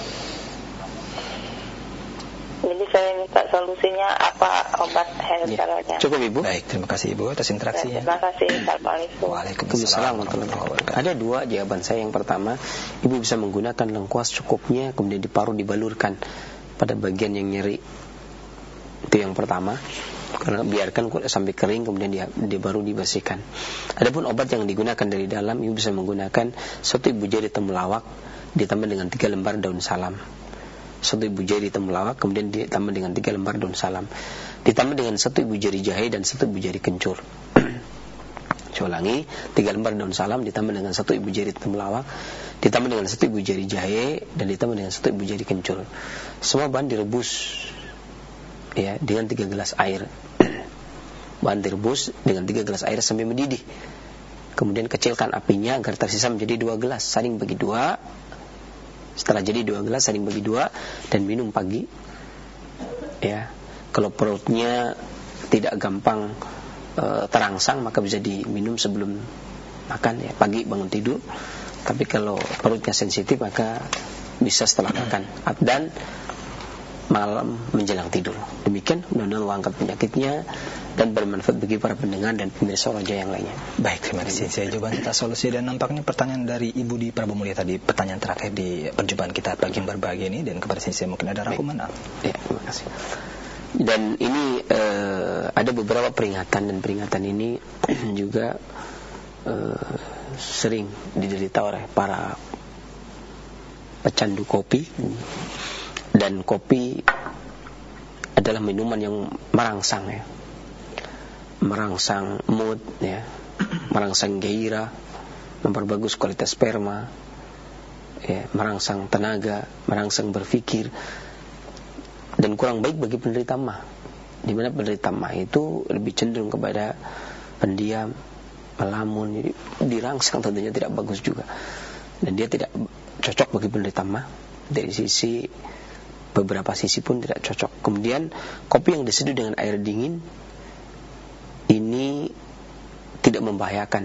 D: Jadi saya minta solusinya apa obat herbalnya.
A: Ya. Cukup Ibu.
B: Baik, terima kasih Ibu atas interaksinya.
D: Terima kasih. Assalamualaikum.
B: Waalaikumsalam warahmatullahi wabarakatuh.
A: Ada dua jawaban saya. Yang pertama, Ibu bisa menggunakan lengkuas cukupnya, kemudian diparut, dibalurkan pada bagian yang nyeri. Itu yang pertama. Karena biarkan sampai kering, kemudian dia, dia baru dibersihkan. Adapun obat yang digunakan dari dalam, Ibu bisa menggunakan satu ibu jari temulawak ditambah dengan tiga lembar daun salam. Satu ibu jari temulawak kemudian ditambah dengan tiga lembar daun salam, ditambah dengan satu ibu jari jahe dan satu ibu jari kencur. Saya ulangi, tiga lembar daun salam ditambah dengan satu ibu jari temulawak, ditambah dengan satu ibu jari jahe, dan ditambah dengan satu ibu jari kencur. Semua bahan direbus ya dengan tiga gelas air. Bahan direbus dengan tiga gelas air sampai mendidih. Kemudian kecilkan apinya agar tersisa menjadi dua gelas, saling bagi dua. Setelah jadi dua gelas, saling bagi dua dan minum pagi. Ya, kalau perutnya tidak gampang e, terangsang, maka bisa diminum sebelum makan ya, pagi bangun tidur. Tapi kalau perutnya sensitif, maka bisa setelah makan dan malam menjelang tidur. Demikian, mudah-mudahan Allah angkat penyakitnya dan bermanfaat bagi para pendengar dan pemirsa Roja yang lainnya.
B: Baik, terima kasih. Saya jawaban kita solusi, dan nampaknya pertanyaan dari Ibu di Prabu Mulia tadi, pertanyaan terakhir di perjumpaan kita pagi yang berbahagia ini, dan kepada saya mungkin ada rangkuman.
A: Ya, terima kasih. Dan ini uh, ada beberapa peringatan, dan peringatan ini juga uh, sering diderita oleh para pecandu kopi. Dan kopi adalah minuman yang merangsang ya, merangsang mood ya, merangsang gairah, memperbagus kualitas sperma ya, merangsang tenaga, merangsang berpikir, dan kurang baik bagi penderita mah. Di mana penderita mah itu lebih cenderung kepada pendiam, melamun, jadi dirangsang tentunya tidak bagus juga, dan dia tidak cocok bagi penderita mah. Dari sisi beberapa sisi pun tidak cocok. Kemudian kopi yang diseduh dengan air dingin ini tidak membahayakan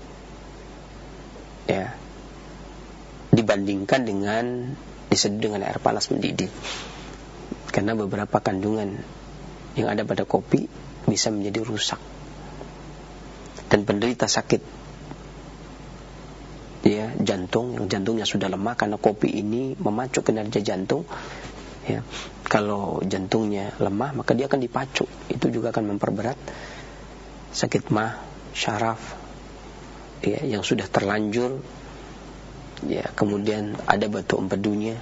A: ya, dibandingkan dengan diseduh dengan air panas mendidih, karena beberapa kandungan yang ada pada kopi bisa menjadi rusak, dan penderita sakit ya jantung, yang jantungnya sudah lemah karena kopi ini memacu kinerja jantung ya. Kalau jantungnya lemah, maka dia akan dipacu, itu juga akan memperberat sakit mah, syaraf ya, yang sudah terlanjur ya. Kemudian ada batu empedunya,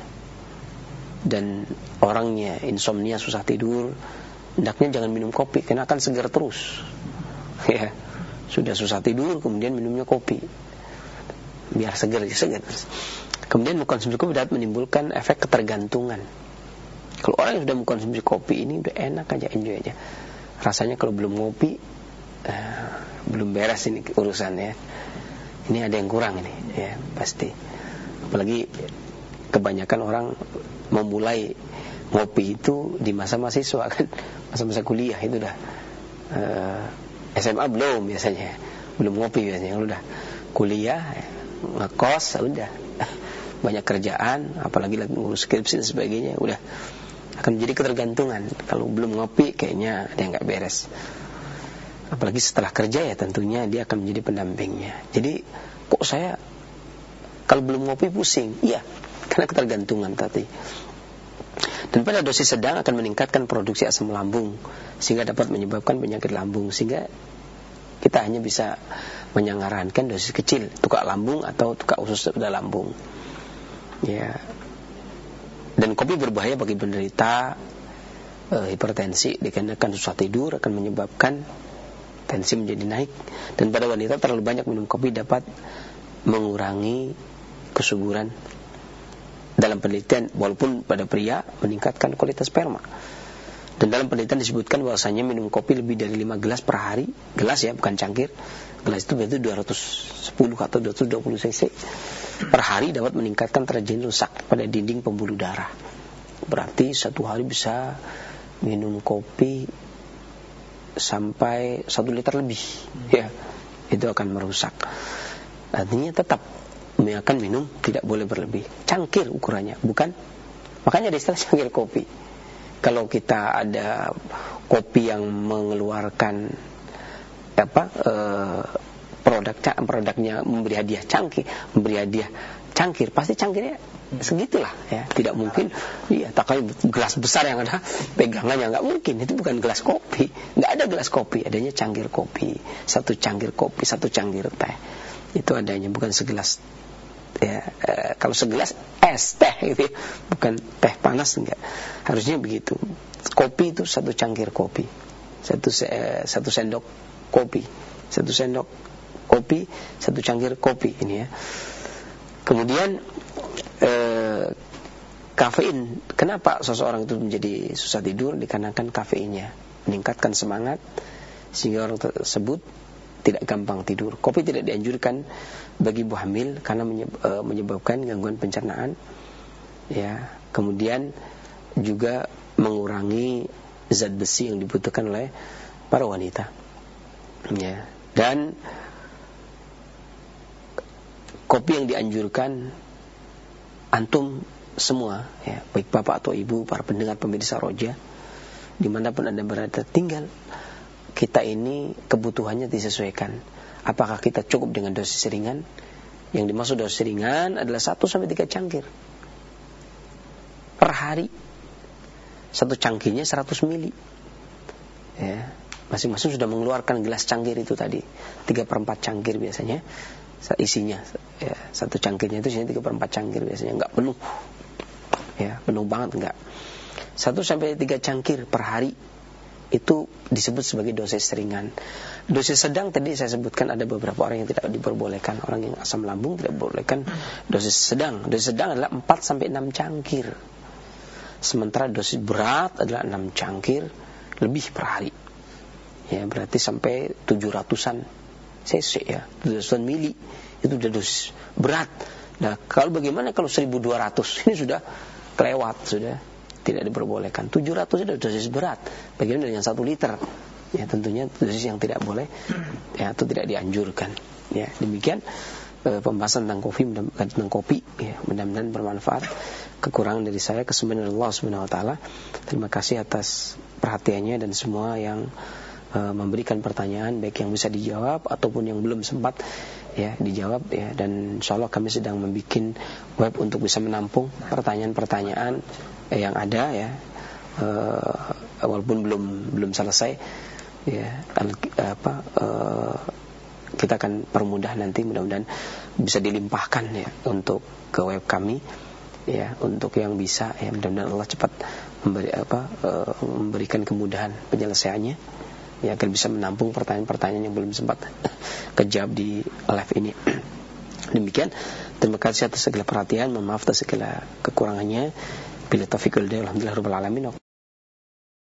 A: dan orangnya insomnia, susah tidur, hendaknya jangan minum kopi karena akan segar terus ya. Sudah susah tidur kemudian minumnya kopi biar segar, segar. Kemudian mengkonsumsi kopi dapat menimbulkan efek ketergantungan. Kalau orang yang sudah mengkonsumsi kopi ini udah enak aja, enjoy aja. Rasanya kalau belum ngopi uh, belum beres ini urusannya. Ini ada yang kurang ini ya, pasti. Apalagi kebanyakan orang memulai ngopi itu di masa mahasiswa kan, masa-masa kuliah itu udah uh, S M A belum biasanya, belum ngopi biasanya. Kalau udah kuliah, ngekos, udah banyak kerjaan, apalagi lagi ngurus skripsi dan sebagainya, udah akan menjadi ketergantungan. Kalau belum ngopi kayaknya ada yang nggak beres. Apalagi setelah kerja ya tentunya dia akan menjadi pendampingnya. Jadi kok saya kalau belum ngopi pusing? Iya, karena ketergantungan tadi. Dan pada dosis sedang akan meningkatkan produksi asam lambung sehingga dapat menyebabkan penyakit lambung, sehingga kita hanya bisa menyarankan dosis kecil, tukak lambung atau tukak usus pada lambung ya. Dan kopi berbahaya bagi penderita e, hipertensi, dikarenakan susah tidur akan menyebabkan tensi menjadi naik. Dan pada wanita terlalu banyak minum kopi dapat mengurangi kesuburan. Dalam penelitian, walaupun pada pria meningkatkan kualitas sperma. Dan dalam penelitian disebutkan bahwasanya minum kopi lebih dari lima gelas per hari, gelas ya, bukan cangkir. Gelas itu berarti dua ratus sepuluh atau dua ratus dua puluh cc per hari dapat meningkatkan terjadi rusak pada dinding pembuluh darah. Berarti satu hari bisa minum kopi sampai satu liter lebih ya, itu akan merusak. Artinya tetap akan minum, tidak boleh berlebih. Cangkir ukurannya, bukan. Makanya ada istilah cangkir kopi. Kalau kita ada kopi yang mengeluarkan apa eh, produk produknya memberi hadiah cangkir, memberi hadiah cangkir, pasti cangkirnya segitulah ya. Tidak mungkin iya tak kayak gelas besar yang ada pegangannya, nggak mungkin. Itu bukan gelas kopi, nggak ada gelas kopi, adanya cangkir kopi. Satu cangkir kopi, satu cangkir teh, itu adanya, bukan segelas ya. E, kalau segelas es teh gitu ya, bukan teh panas, enggak. Harusnya begitu. Kopi itu satu cangkir kopi, satu se, satu sendok kopi, satu sendok kopi, satu cangkir kopi ini ya. Kemudian eh, kafein, kenapa seseorang itu menjadi susah tidur? Dikarenakan kafeinnya meningkatkan semangat sehingga orang tersebut tidak gampang tidur. Kopi tidak dianjurkan bagi ibu hamil karena menyebabkan gangguan pencernaan ya. Kemudian juga mengurangi zat besi yang dibutuhkan oleh para wanita ya. Dan kopi yang dianjurkan antum semua ya, baik bapak atau ibu, para pendengar pemirsa Roja, dimanapun anda berada, tinggal kita ini kebutuhannya disesuaikan. Apakah kita cukup dengan dosis ringan? Yang dimaksud dosis ringan adalah satu sampai tiga cangkir per hari. Satu cangkirnya seratus mili ya. Masing-masing sudah mengeluarkan gelas cangkir itu tadi, tiga per empat cangkir biasanya isinya ya. Satu cangkirnya itu isinya tiga per empat cangkir biasanya, enggak penuh ya, penuh banget enggak. Satu sampai tiga cangkir per hari itu disebut sebagai dosis ringan. Dosis sedang tadi saya sebutkan ada beberapa orang yang tidak diperbolehkan. Orang yang asam lambung tidak diperbolehkan dosis sedang. Dosis sedang adalah empat sampai enam cangkir. Sementara dosis berat adalah enam cangkir lebih per hari ya, berarti sampai tujuh ratusan cc ya, tujuh ratusan mili. Itu sudah dosis berat. Nah, kalau bagaimana kalau seribu dua ratus? Ini sudah kelewat, sudah tidak diperbolehkan. tujuh ratus itu dosis berat. Bagaimana dengan satu liter? Ya, tentunya dosis yang tidak boleh ya, atau tidak dianjurkan. Ya, demikian eh, pembahasan tentang kopi, tentang kopi ya, mudah-mudahan bermanfaat. Kekurangan dari saya, kesempurnaan Allah Subhanahu wa taala. Terima kasih atas perhatiannya dan semua yang uh, memberikan pertanyaan, baik yang bisa dijawab ataupun yang belum sempat ya dijawab ya. Dan insyaallah kami sedang membuat web untuk bisa menampung pertanyaan-pertanyaan eh, yang ada ya. Uh, walaupun belum belum selesai ya, apa uh, kita akan permudah nanti, mudah-mudahan bisa dilimpahkan ya untuk ke web kami ya, untuk yang bisa ya, mudah-mudahan Allah cepat memberi apa uh, memberikan kemudahan penyelesaiannya ya, agar bisa menampung pertanyaan-pertanyaan yang belum sempat kejawab di live ini. Demikian, terima kasih atas segala perhatian, mohon maaf atas segala kekurangannya. Bila taufiq wal hidayah, alhamdulillah rabbil alamin.